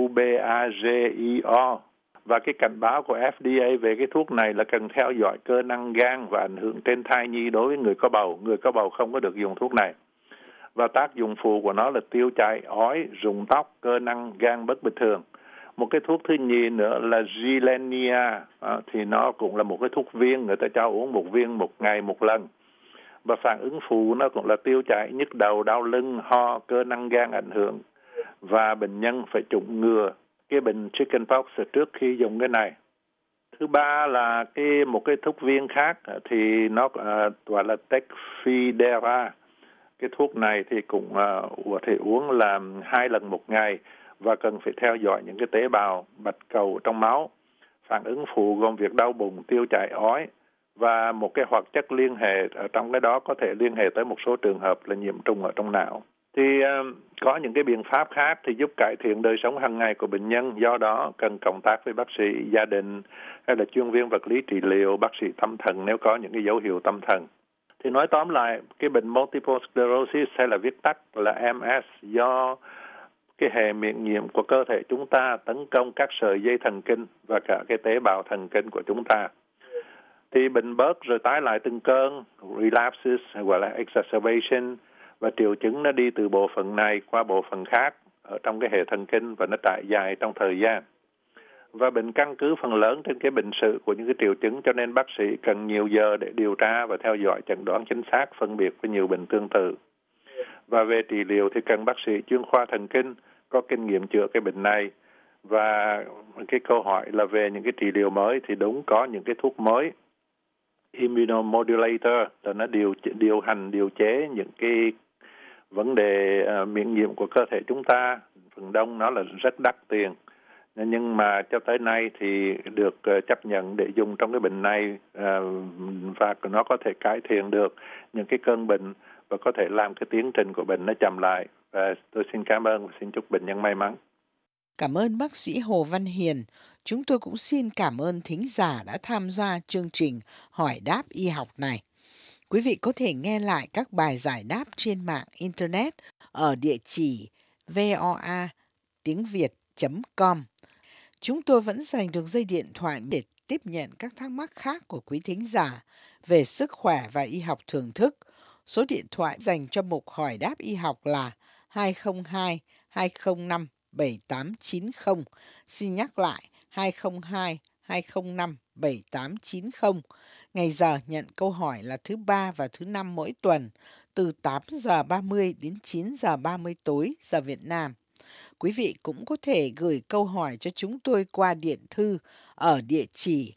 AUBAGIO. Và cái cảnh báo của FDA về cái thuốc này là cần theo dõi cơ năng gan và ảnh hưởng trên thai nhi đối với người có bầu. Người có bầu không có được dùng thuốc này. Và tác dụng phụ của nó là tiêu chảy, ói, rụng tóc, cơ năng gan bất bình thường. Một cái thuốc thứ nhì nữa là Gilenya, thì nó cũng là một cái thuốc viên, người ta cho uống một viên một ngày một lần. Và phản ứng phụ nó cũng là tiêu chảy, nhức đầu, đau lưng, ho, cơ năng gan ảnh hưởng. Và bệnh nhân phải chủng ngừa cái bệnh chickenpox trước khi dùng cái này. Thứ ba là một cái thuốc viên khác thì nó gọi là Tecfidera. Cái thuốc này thì cũng có thể uống là 2 lần một ngày và cần phải theo dõi những cái tế bào bạch cầu trong máu. Phản ứng phụ gồm việc đau bụng, tiêu chảy, ói và một cái hoạt chất liên hệ ở trong cái đó có thể liên hệ tới một số trường hợp là nhiễm trùng ở trong não. Thì có những cái biện pháp khác thì giúp cải thiện đời sống hàng ngày của bệnh nhân, do đó cần cộng tác với bác sĩ, gia đình hay là chuyên viên vật lý trị liệu, bác sĩ tâm thần nếu có những cái dấu hiệu tâm thần. Thì nói tóm lại, cái bệnh multiple sclerosis hay là viết tắt là MS do cái hệ miễn nhiễm của cơ thể chúng ta tấn công các sợi dây thần kinh và cả cái tế bào thần kinh của chúng ta. Thì bệnh bớt rồi tái lại từng cơn, relapses gọi là exacerbation, và triệu chứng nó đi từ bộ phận này qua bộ phận khác ở trong cái hệ thần kinh và nó trải dài trong thời gian. Và bệnh căn cứ phần lớn trên cái bệnh sử của những cái triệu chứng, cho nên bác sĩ cần nhiều giờ để điều tra và theo dõi chẩn đoán chính xác, phân biệt với nhiều bệnh tương tự. Và về trị liệu thì cần bác sĩ chuyên khoa thần kinh có kinh nghiệm chữa cái bệnh này. Và cái câu hỏi là về những cái trị liệu mới thì đúng có những cái thuốc mới. Immunomodulator là nó điều chế những cái vấn đề miễn nhiễm của cơ thể chúng ta. Phần đông nó là rất đắt tiền. Nhưng mà cho tới nay thì được chấp nhận để dùng trong cái bệnh này, và nó có thể cải thiện được những cái cơn bệnh và có thể làm cái tiến trình của bệnh nó chậm lại. Và tôi xin cảm ơn và xin chúc bệnh nhân may mắn. Cảm ơn bác sĩ Hồ Văn Hiền. Chúng tôi cũng xin cảm ơn thính giả đã tham gia chương trình Hỏi đáp y học này. Quý vị có thể nghe lại các bài giải đáp trên mạng Internet ở địa chỉ voa.tiengviet.com. Chúng tôi vẫn dành được dây điện thoại để tiếp nhận các thắc mắc khác của quý thính giả về sức khỏe và y học thưởng thức. Số điện thoại dành cho mục Hỏi đáp y học là 202 205 7890. Xin nhắc lại 202 205 7890. Ngày giờ nhận câu hỏi là thứ Ba và thứ Năm mỗi tuần từ 8 giờ 30 đến 9 giờ 30 tối giờ Việt Nam. Quý vị cũng có thể gửi câu hỏi cho chúng tôi qua điện thư ở địa chỉ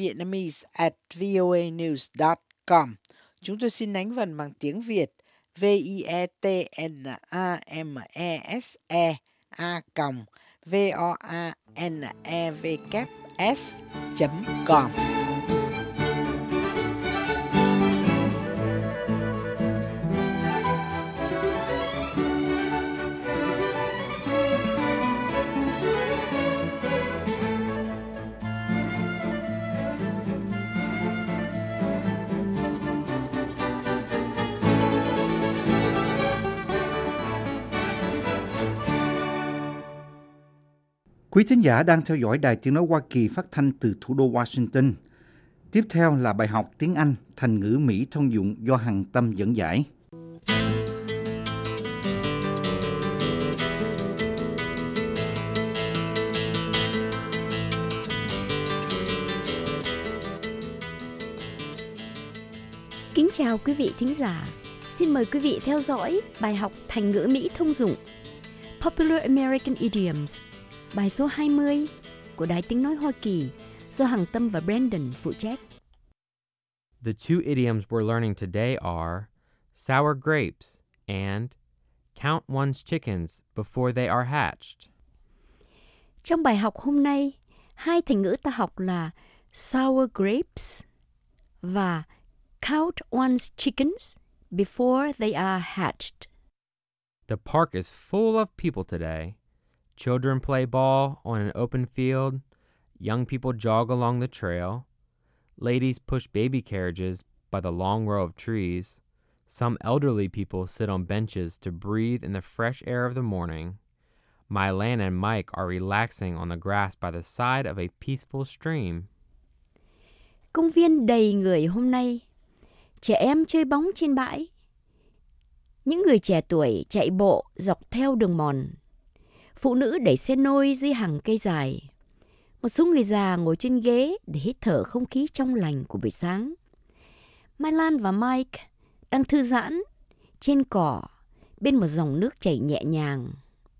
vietnamese@voanews.com. Chúng tôi xin đánh vần bằng tiếng Việt vietnamese@voanevs.com. Quý thính giả đang theo dõi Đài Tiếng Nói Hoa Kỳ phát thanh từ thủ đô Washington. Tiếp theo là bài học tiếng Anh thành ngữ Mỹ thông dụng do Hằng Tâm dẫn giải. Kính chào quý vị thính giả. Xin mời quý vị theo dõi bài học thành ngữ Mỹ thông dụng Popular American Idioms, bài số 20 của Đài Tiếng Nói Hoa Kỳ do Hằng Tâm và Brandon phụ trách. The two idioms we're learning today are sour grapes and count one's chickens before they are hatched. Trong bài học hôm nay, hai thành ngữ ta học là sour grapes và count one's chickens before they are hatched. The park is full of people today. Children play ball on an open field. Young people jog along the trail. Ladies push baby carriages by the long row of trees. Some elderly people sit on benches to breathe in the fresh air of the morning. Mylan and Mike are relaxing on the grass by the side of a peaceful stream. Công viên đầy người hôm nay. Trẻ em chơi bóng trên bãi. Những người trẻ tuổi chạy bộ dọc theo đường mòn. Phụ nữ đẩy xe nôi dưới hàng cây dài. Một số người già ngồi trên ghế để hít thở không khí trong lành của buổi sáng. Mai Lan và Mike đang thư giãn trên cỏ bên một dòng nước chảy nhẹ nhàng.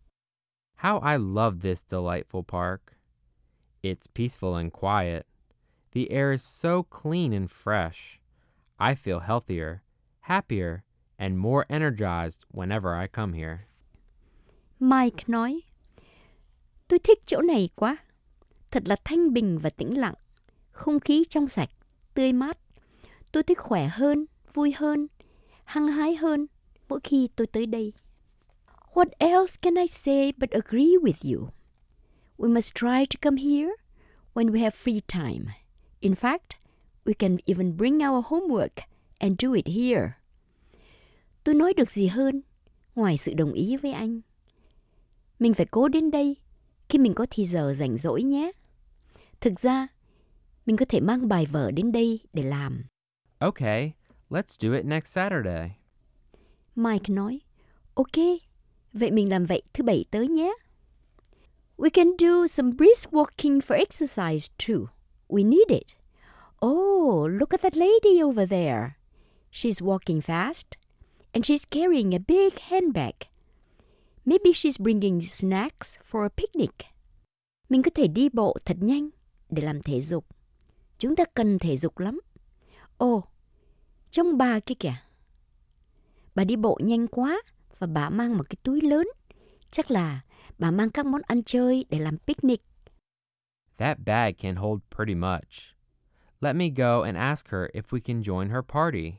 How I love this delightful park. It's peaceful and quiet. The air is so clean and fresh. I feel healthier, happier, and more energized whenever I come here. Mike nói, tôi thích chỗ này quá. Thật là thanh bình và tĩnh lặng. Không khí trong sạch, tươi mát. Tôi thích khỏe hơn, vui hơn, hăng hái hơn mỗi khi tôi tới đây. What else can I say but agree with you? We must try to come here when we have free time. In fact, we can even bring our homework and do it here. Tôi nói được gì hơn ngoài sự đồng ý với anh. Mình phải cố đến đây khi mình có thì giờ rảnh rỗi nhé. Thực ra, mình có thể mang bài vở đến đây để làm. Okay, let's do it next Saturday. Mike nói, ok, vậy mình làm vậy thứ Bảy tới nhé. We can do some brisk walking for exercise too. We need it. Oh, look at that lady over there. She's walking fast, and she's carrying a big handbag. Maybe she's bringing snacks for a picnic. Mình có thể đi bộ thật nhanh để làm thể dục. Chúng ta cần thể dục lắm. Ồ, trông bà kia kìa. Bà đi bộ nhanh quá và bà mang một cái túi lớn. Chắc là bà mang các món ăn chơi để làm picnic. That bag can hold pretty much. Let me go and ask her if we can join her party.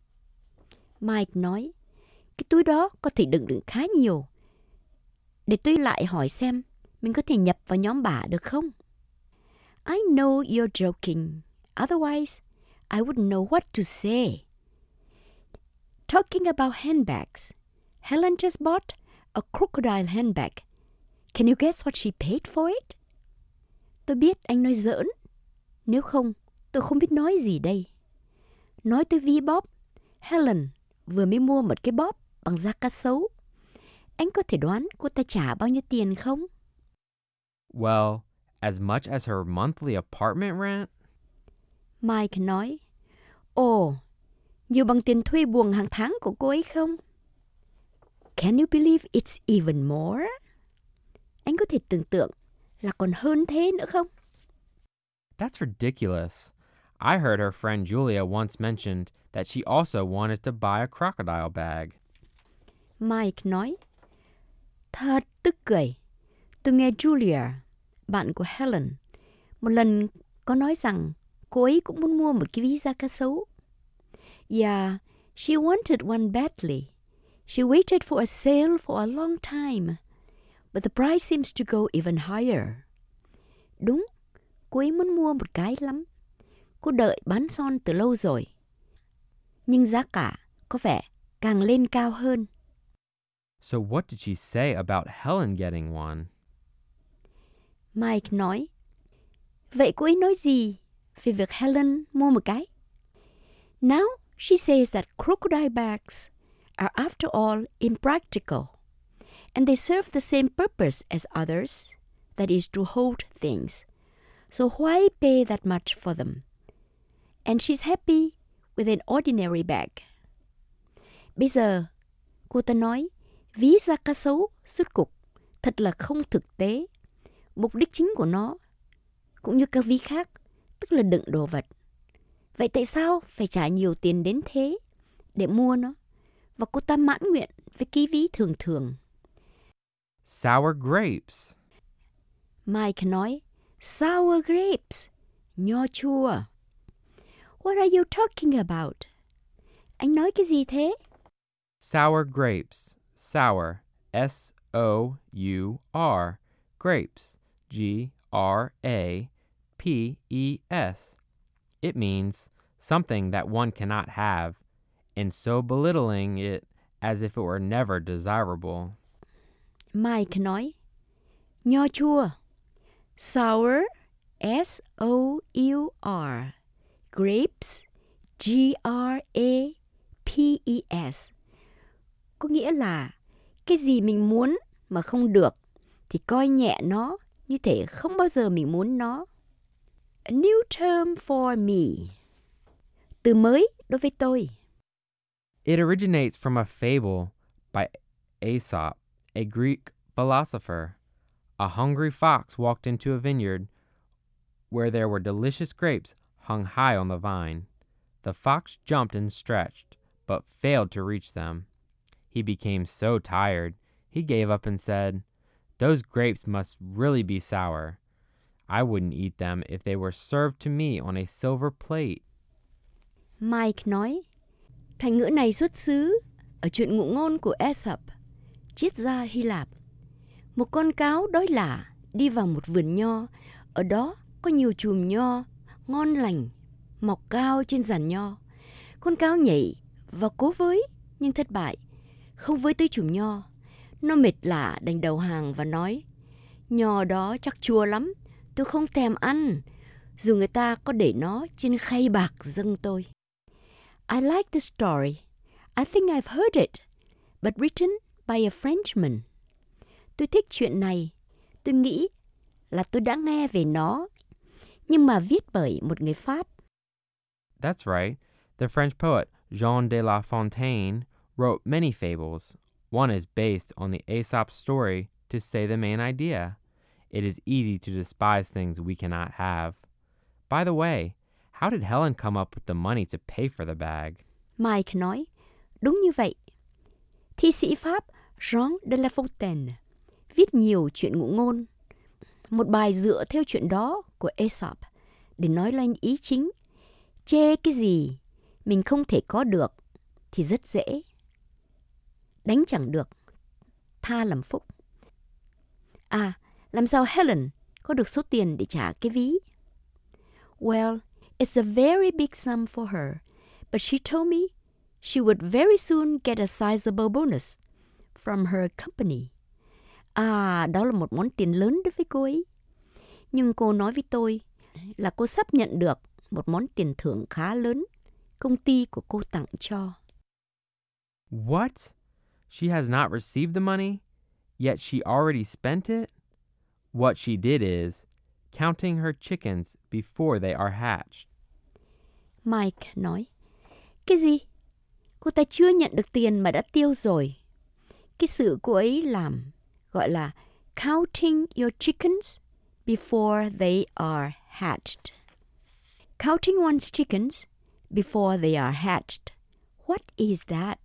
Mike nói, cái túi đó có thể đựng khá nhiều. Để tôi lại hỏi xem mình có thể nhập vào nhóm bà được không? I know you're joking. Otherwise, I wouldn't know what to say. Talking about handbags, Helen just bought a crocodile handbag. Can you guess what she paid for it? Tôi biết anh nói giỡn. Nếu không, tôi không biết nói gì đây. Nói tới ví bóp, Helen vừa mới mua một cái bóp bằng da cá sấu. Anh có thể đoán cô ta trả bao nhiêu tiền không? Well, as much as her monthly apartment rent? Mike nói, ồ, nhiều bằng tiền thuê buồng hàng tháng của cô ấy không? Can you believe it's even more? Anh có thể tưởng tượng là còn hơn thế nữa không? That's ridiculous. I heard her friend Julia once mentioned that she also wanted to buy a crocodile bag. Mike nói, thật tức cười. Tôi nghe Julia, bạn của Helen, một lần có nói rằng cô ấy cũng muốn mua một cái ví da cá sấu. Yeah, she wanted one badly. She waited for a sale for a long time, but the price seems to go even higher. Đúng, cô ấy muốn mua một cái lắm. Cô đợi bán son từ lâu rồi. Nhưng giá cả có vẻ càng lên cao hơn. So what did she say about Helen getting one? Mike nói. Vậy cô ấy nói gì về việc Helen mua một cái? Now she says that crocodile bags are after all impractical, and they serve the same purpose as others, that is to hold things. So why pay that much for them? And she's happy with an ordinary bag. Bây giờ, cô ta nói, ví da cá sấu, sút cục, thật là không thực tế. Mục đích chính của nó, cũng như các ví khác, tức là đựng đồ vật. Vậy tại sao phải trả nhiều tiền đến thế để mua nó? Và cô ta mãn nguyện với cái ví thường thường. Sour grapes. Mike nói, sour grapes, nho chua. What are you talking about? Anh nói cái gì thế? Sour grapes. Sour. S-O-U-R. Grapes. G-R-A-P-E-S. It means something that one cannot have, and so belittling it as if it were never desirable. Mike nói, nho chua. Sour. S-O-U-R. Grapes. G-R-A-P-E-S. Có nghĩa là cái gì mình muốn mà không được thì coi nhẹ nó như thể không bao giờ mình muốn nó. A new term for me. Từ mới đối với tôi. It originates from a fable by Aesop, a Greek philosopher. A hungry fox walked into a vineyard where there were delicious grapes hung high on the vine. The fox jumped and stretched, but failed to reach them. He became so tired, he gave up and said, "Those grapes must really be sour. I wouldn't eat them if they were served to me on a silver plate." Mike nói, thành ngữ này xuất xứ ở chuyện ngụ ngôn của Aesop, triết gia Hy Lạp. Một con cáo đói lả đi vào một vườn nho, ở đó có nhiều chùm nho ngon lành mọc cao trên giàn nho. Con cáo nhảy và cố với nhưng thất bại, không với tới chùm nho. Nó mệt lả đành đầu hàng và nói, nho đó chắc chua lắm, tôi không thèm ăn, dù người ta có để nó trên khay bạc dâng tôi. I like the story. I think I've heard it, but written by a Frenchman. Tôi thích chuyện này. Tôi nghĩ là tôi đã nghe về nó, nhưng mà viết bởi một người Pháp. That's right. The French poet Jean de La Fontaine wrote many fables. One is based on the Aesop story to say the main idea. It is easy to despise things we cannot have. By the way, how did Helen come up with the money to pay for the bag? Mike nói, đúng như vậy. Thi sĩ Pháp Jean de La Fontaine viết nhiều chuyện ngụ ngôn. Một bài dựa theo chuyện đó của Aesop để nói lên ý chính. Chê cái gì mình không thể có được thì rất dễ. Đánh chẳng được, tha làm phúc. À, làm sao Helen có được số tiền để trả cái ví? Well, it's a very big sum for her, but she told me she would very soon get a sizable bonus from her company. À, đó là một món tiền lớn đối với cô ấy. Nhưng cô nói với tôi là cô sắp nhận được một món tiền thưởng khá lớn công ty của cô tặng cho. What? She has not received the money, yet she already spent it? What she did is counting her chickens before they are hatched. Mike nói, cái gì? Cô ta chưa nhận được tiền mà đã tiêu rồi. Cái sự cô ấy làm gọi là counting your chickens before they are hatched. Counting one's chickens before they are hatched. What is that?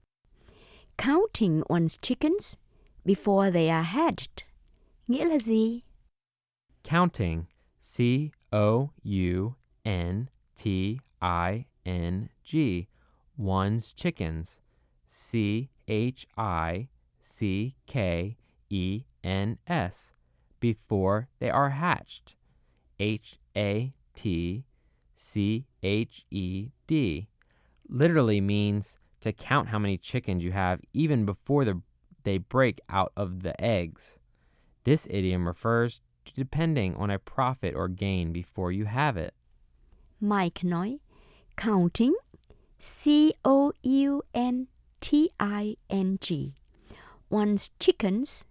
Counting one's chickens before they are hatched. Nghĩa là gì? Counting, C-O-U-N-T-I-N-G, one's chickens, C-H-I-C-K-E-N-S, before they are hatched, H-A-T-C-H-E-D, literally means to count how many chickens you have even before they break out of the eggs. This idiom refers depending on a profit or gain before you have it. Mike nói, counting, C-O-U-N-T-I-N-G, one's chickens,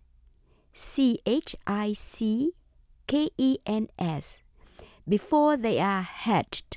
C-H-I-C-K-E-N-S, before they are hatched,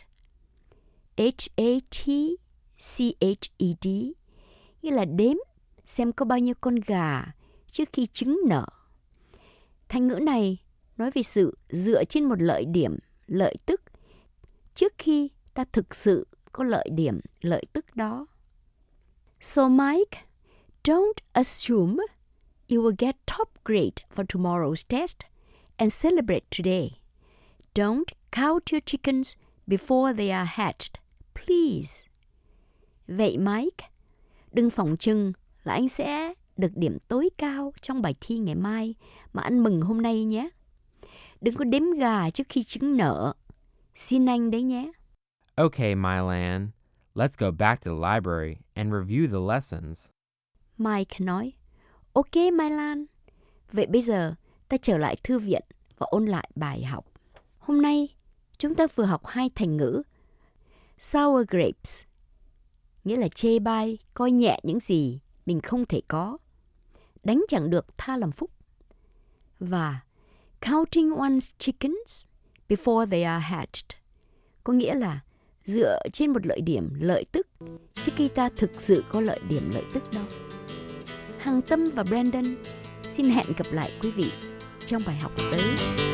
H-A-T-C-H-E-D, nghĩa là đếm xem có bao nhiêu con gà trước khi trứng nở. Thành ngữ này nói về sự dựa trên một lợi điểm, lợi tức, trước khi ta thực sự có lợi điểm, lợi tức đó. So Mike, don't assume you will get top grade for tomorrow's test and celebrate today. Don't count your chickens before they are hatched, please. Vậy Mike, đừng phỏng chừng là anh sẽ được điểm tối cao trong bài thi ngày mai mà anh mừng hôm nay nhé. Đừng có đếm gà trước khi trứng nở. Xin anh đấy nhé. Okay, Mylan, let's go back to the library and review the lessons. Mike nói, ok Mylan, vậy bây giờ ta trở lại thư viện và ôn lại bài học. Hôm nay chúng ta vừa học 2 thành ngữ. Sour grapes, nghĩa là chê bai, coi nhẹ những gì mình không thể có. Đánh chẳng được tha làm phúc. Và counting one's chickens before they are hatched, có nghĩa là dựa trên một lợi điểm, lợi tức trước khi ta thực sự có lợi điểm, lợi tức đó. Hằng Tâm và Brandon xin hẹn gặp lại quý vị trong bài học tới.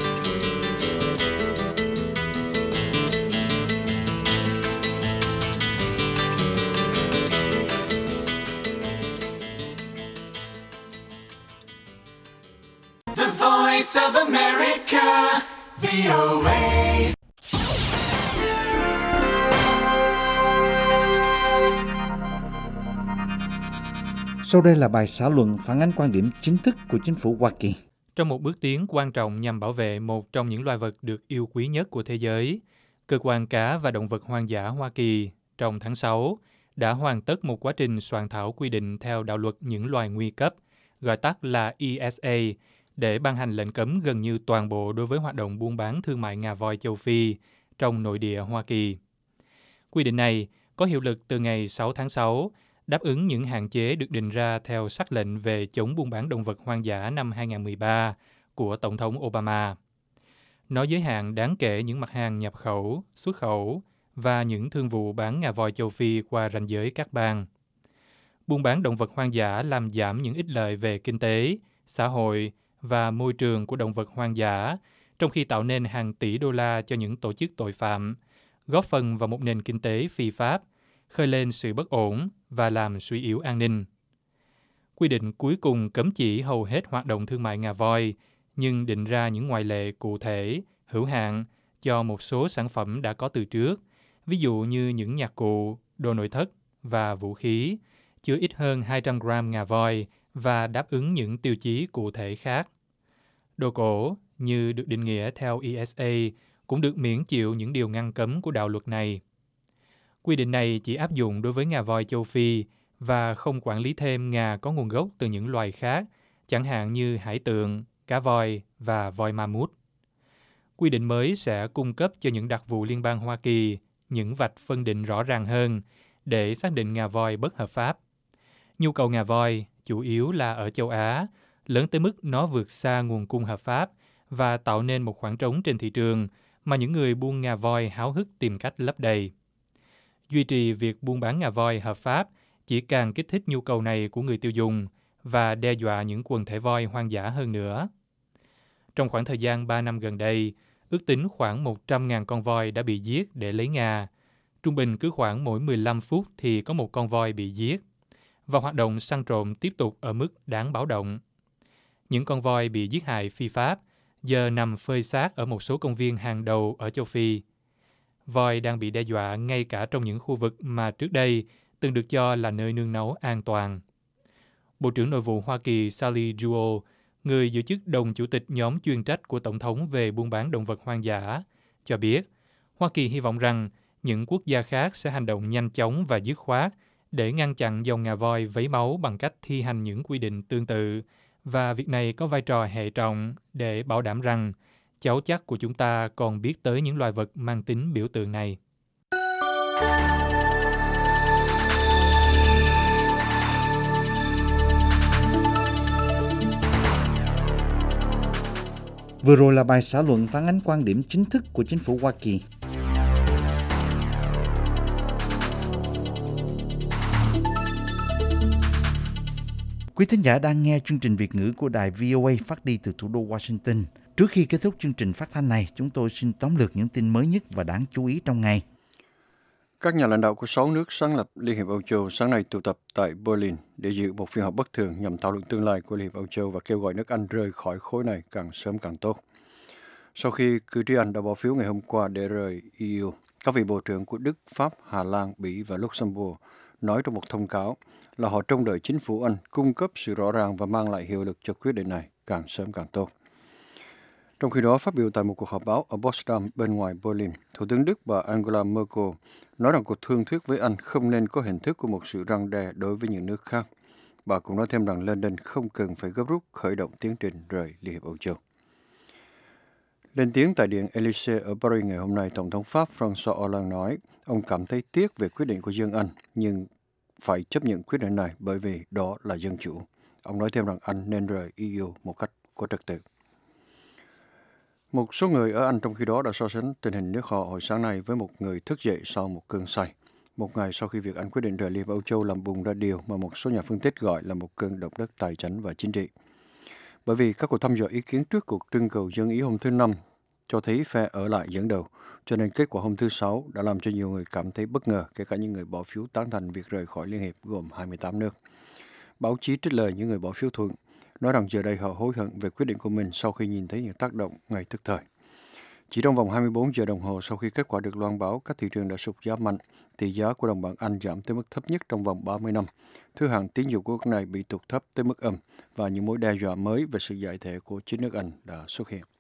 The Voice of America, VOA. Sau đây là bài xã luận phản ánh quan điểm chính thức của chính phủ Hoa Kỳ. Trong một bước tiến quan trọng nhằm bảo vệ một trong những loài vật được yêu quý nhất của thế giới, Cơ quan Cá và Động vật Hoang dã Hoa Kỳ trong tháng 6 đã hoàn tất một quá trình soạn thảo quy định theo đạo luật những loài nguy cấp, gọi tắt là ESA, để ban hành lệnh cấm gần như toàn bộ đối với hoạt động buôn bán thương mại ngà voi châu Phi trong nội địa Hoa Kỳ. Quy định này có hiệu lực từ ngày 6 tháng 6, đáp ứng những hạn chế được định ra theo sắc lệnh về chống buôn bán động vật hoang dã năm 2013 của Tổng thống Obama. Nó giới hạn đáng kể những mặt hàng nhập khẩu, xuất khẩu và những thương vụ bán ngà voi châu Phi qua ranh giới các bang. Buôn bán động vật hoang dã làm giảm những ích lợi về kinh tế, xã hội và môi trường của động vật hoang dã, trong khi tạo nên hàng tỷ đô la cho những tổ chức tội phạm, góp phần vào một nền kinh tế phi pháp, khơi lên sự bất ổn và làm suy yếu an ninh. Quy định cuối cùng cấm chỉ hầu hết hoạt động thương mại ngà voi, nhưng định ra những ngoại lệ cụ thể, hữu hạn cho một số sản phẩm đã có từ trước, ví dụ như những nhạc cụ, đồ nội thất và vũ khí, chứa ít hơn 200 gram ngà voi và đáp ứng những tiêu chí cụ thể khác. Đồ cổ, như được định nghĩa theo ESA, cũng được miễn chịu những điều ngăn cấm của đạo luật này. Quy định này chỉ áp dụng đối với ngà voi châu Phi và không quản lý thêm ngà có nguồn gốc từ những loài khác, chẳng hạn như hải tượng, cá voi và voi ma mút. Quy định mới sẽ cung cấp cho những đặc vụ liên bang Hoa Kỳ những vạch phân định rõ ràng hơn để xác định ngà voi bất hợp pháp. Nhu cầu ngà voi, chủ yếu là ở châu Á, lớn tới mức nó vượt xa nguồn cung hợp pháp và tạo nên một khoảng trống trên thị trường mà những người buôn ngà voi háo hức tìm cách lấp đầy. Duy trì việc buôn bán ngà voi hợp pháp chỉ càng kích thích nhu cầu này của người tiêu dùng và đe dọa những quần thể voi hoang dã hơn nữa. Trong khoảng thời gian 3 năm gần đây, ước tính khoảng 100.000 con voi đã bị giết để lấy ngà. Trung bình cứ khoảng mỗi 15 phút thì có một con voi bị giết. Và hoạt động săn trộm tiếp tục ở mức đáng báo động. Những con voi bị giết hại phi pháp giờ nằm phơi xác ở một số công viên hàng đầu ở châu Phi. Voi đang bị đe dọa ngay cả trong những khu vực mà trước đây từng được cho là nơi nương náu an toàn. Bộ trưởng Nội vụ Hoa Kỳ Sally Jewell, người giữ chức đồng chủ tịch nhóm chuyên trách của Tổng thống về buôn bán động vật hoang dã, cho biết Hoa Kỳ hy vọng rằng những quốc gia khác sẽ hành động nhanh chóng và dứt khoát để ngăn chặn dòng ngà voi vấy máu bằng cách thi hành những quy định tương tự và việc này có vai trò hệ trọng để bảo đảm rằng cháu chắt của chúng ta còn biết tới những loài vật mang tính biểu tượng này. Vừa rồi là bài xã luận phản ánh quan điểm chính thức của chính phủ Hoa Kỳ. Quý thính giả đang nghe chương trình Việt ngữ của đài VOA phát đi từ thủ đô Washington. Trước khi kết thúc chương trình phát thanh này, chúng tôi xin tóm lược những tin mới nhất và đáng chú ý trong ngày. Các nhà lãnh đạo của 6 nước sáng lập Liên hiệp Âu Châu sáng nay tụ tập tại Berlin để dự một phiên họp bất thường nhằm thảo luận tương lai của Liên hiệp Âu Châu và kêu gọi nước Anh rời khỏi khối này càng sớm càng tốt. Sau khi cử tri Anh đã bỏ phiếu ngày hôm qua để rời EU, các vị bộ trưởng của Đức, Pháp, Hà Lan, Bỉ và Luxembourg nói trong một thông cáo là họ trông đợi chính phủ Anh cung cấp sự rõ ràng và mang lại hiệu lực cho quyết định này càng sớm càng tốt. Trong khi đó, phát biểu tại một cuộc họp báo ở Potsdam bên ngoài Berlin, Thủ tướng Đức bà Angela Merkel nói rằng cuộc thương thuyết với Anh không nên có hình thức của một sự răn đe đối với những nước khác. Bà cũng nói thêm rằng London không cần phải gấp rút khởi động tiến trình rời Liên hiệp Âu Châu. Lên tiếng tại Điện Élysée ở Paris ngày hôm nay, Tổng thống Pháp François Hollande nói ông cảm thấy tiếc về quyết định của dân Anh, nhưng phải chấp nhận quyết định này bởi vì đó là dân chủ. Ông nói thêm rằng Anh nên rời EU một cách có trật tự. Một số người ở Anh trong khi đó đã so sánh tình hình nước họ hồi sáng nay với một người thức dậy sau một cơn say. Một ngày sau khi việc Anh quyết định rời Liên hiệp Âu Châu làm bùng ra điều mà một số nhà phân tích gọi là một cơn động đất tài chính và chính trị. Bởi vì các cuộc thăm dò ý kiến trước cuộc trưng cầu dân Ý hôm thứ Năm cho thấy phe ở lại dẫn đầu, cho nên kết quả hôm thứ Sáu đã làm cho nhiều người cảm thấy bất ngờ, kể cả những người bỏ phiếu tán thành việc rời khỏi Liên hiệp gồm 28 nước. Báo chí trích lời những người bỏ phiếu thuận, nói rằng giờ đây họ hối hận về quyết định của mình sau khi nhìn thấy những tác động ngay tức thời. Chỉ trong vòng 24 giờ đồng hồ sau khi kết quả được loan báo, các thị trường đã sụt giá mạnh, tỷ giá của đồng bảng Anh giảm tới mức thấp nhất trong vòng 30 năm. Thứ hạng tín dụng của nước này bị tụt thấp tới mức âm và những mối đe dọa mới về sự giải thể của chính nước Anh đã xuất hiện.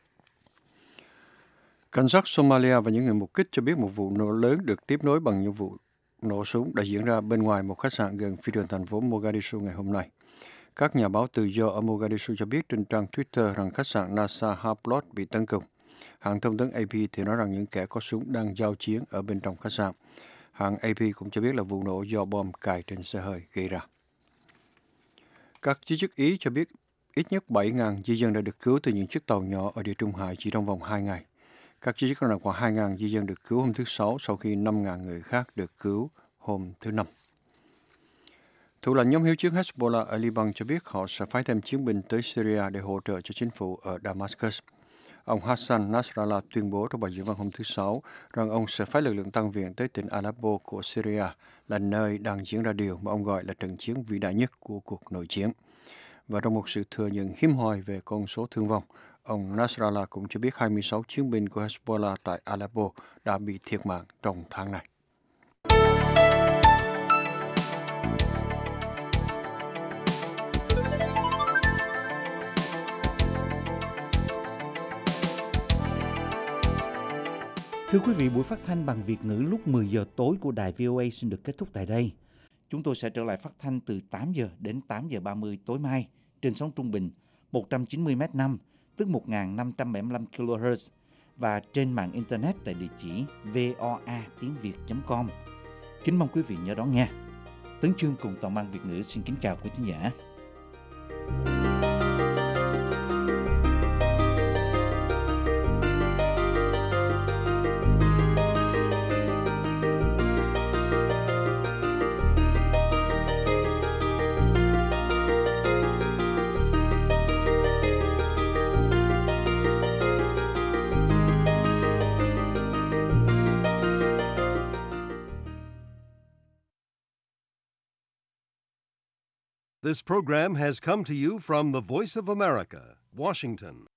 Cảnh sát Somalia và những người mục kích cho biết một vụ nổ lớn được tiếp nối bằng những vụ nổ súng đã diễn ra bên ngoài một khách sạn gần phi trường thành phố Mogadishu ngày hôm nay. Các nhà báo tự do ở Mogadishu cho biết trên trang Twitter rằng khách sạn Nasa Haplot bị tấn công. Hãng thông tấn AP thì nói rằng những kẻ có súng đang giao chiến ở bên trong khách sạn. Hãng AP cũng cho biết là vụ nổ do bom cài trên xe hơi gây ra. Các giới chức Ý cho biết ít nhất 7.000 di dân đã được cứu từ những chiếc tàu nhỏ ở Địa Trung Hải chỉ trong vòng 2 ngày. Các giới chức nói rằng khoảng 2.000 di dân được cứu hôm thứ Sáu sau khi 5.000 người khác được cứu hôm thứ Năm. Thủ lãnh nhóm hiếu chiến Hezbollah ở Liban cho biết họ sẽ phái thêm chiến binh tới Syria để hỗ trợ cho chính phủ ở Damascus. Ông Hassan Nasrallah tuyên bố trong bài diễn văn hôm thứ Sáu rằng ông sẽ phái lực lượng tăng viện tới tỉnh Aleppo của Syria, là nơi đang diễn ra điều mà ông gọi là trận chiến vĩ đại nhất của cuộc nội chiến. Và trong một sự thừa nhận hiếm hoi về con số thương vong, ông Nasrallah cũng cho biết 26 chiến binh của Hezbollah tại Aleppo đã bị thiệt mạng trong tháng này. Thưa quý vị, buổi phát thanh bằng Việt ngữ lúc 10 giờ tối của đài VOA xin được kết thúc tại đây. Chúng tôi sẽ trở lại phát thanh từ 8 giờ đến 8 giờ 30 tối mai trên sóng trung bình 190 m5, tức 1.575 kHz và trên mạng Internet tại địa chỉ voa.tiếng.việt.com. Kính mong quý vị nhớ đón nghe. Tấn Chương cùng toàn ban Việt ngữ xin kính chào quý thính giả. This program has come to you from the Voice of America, Washington.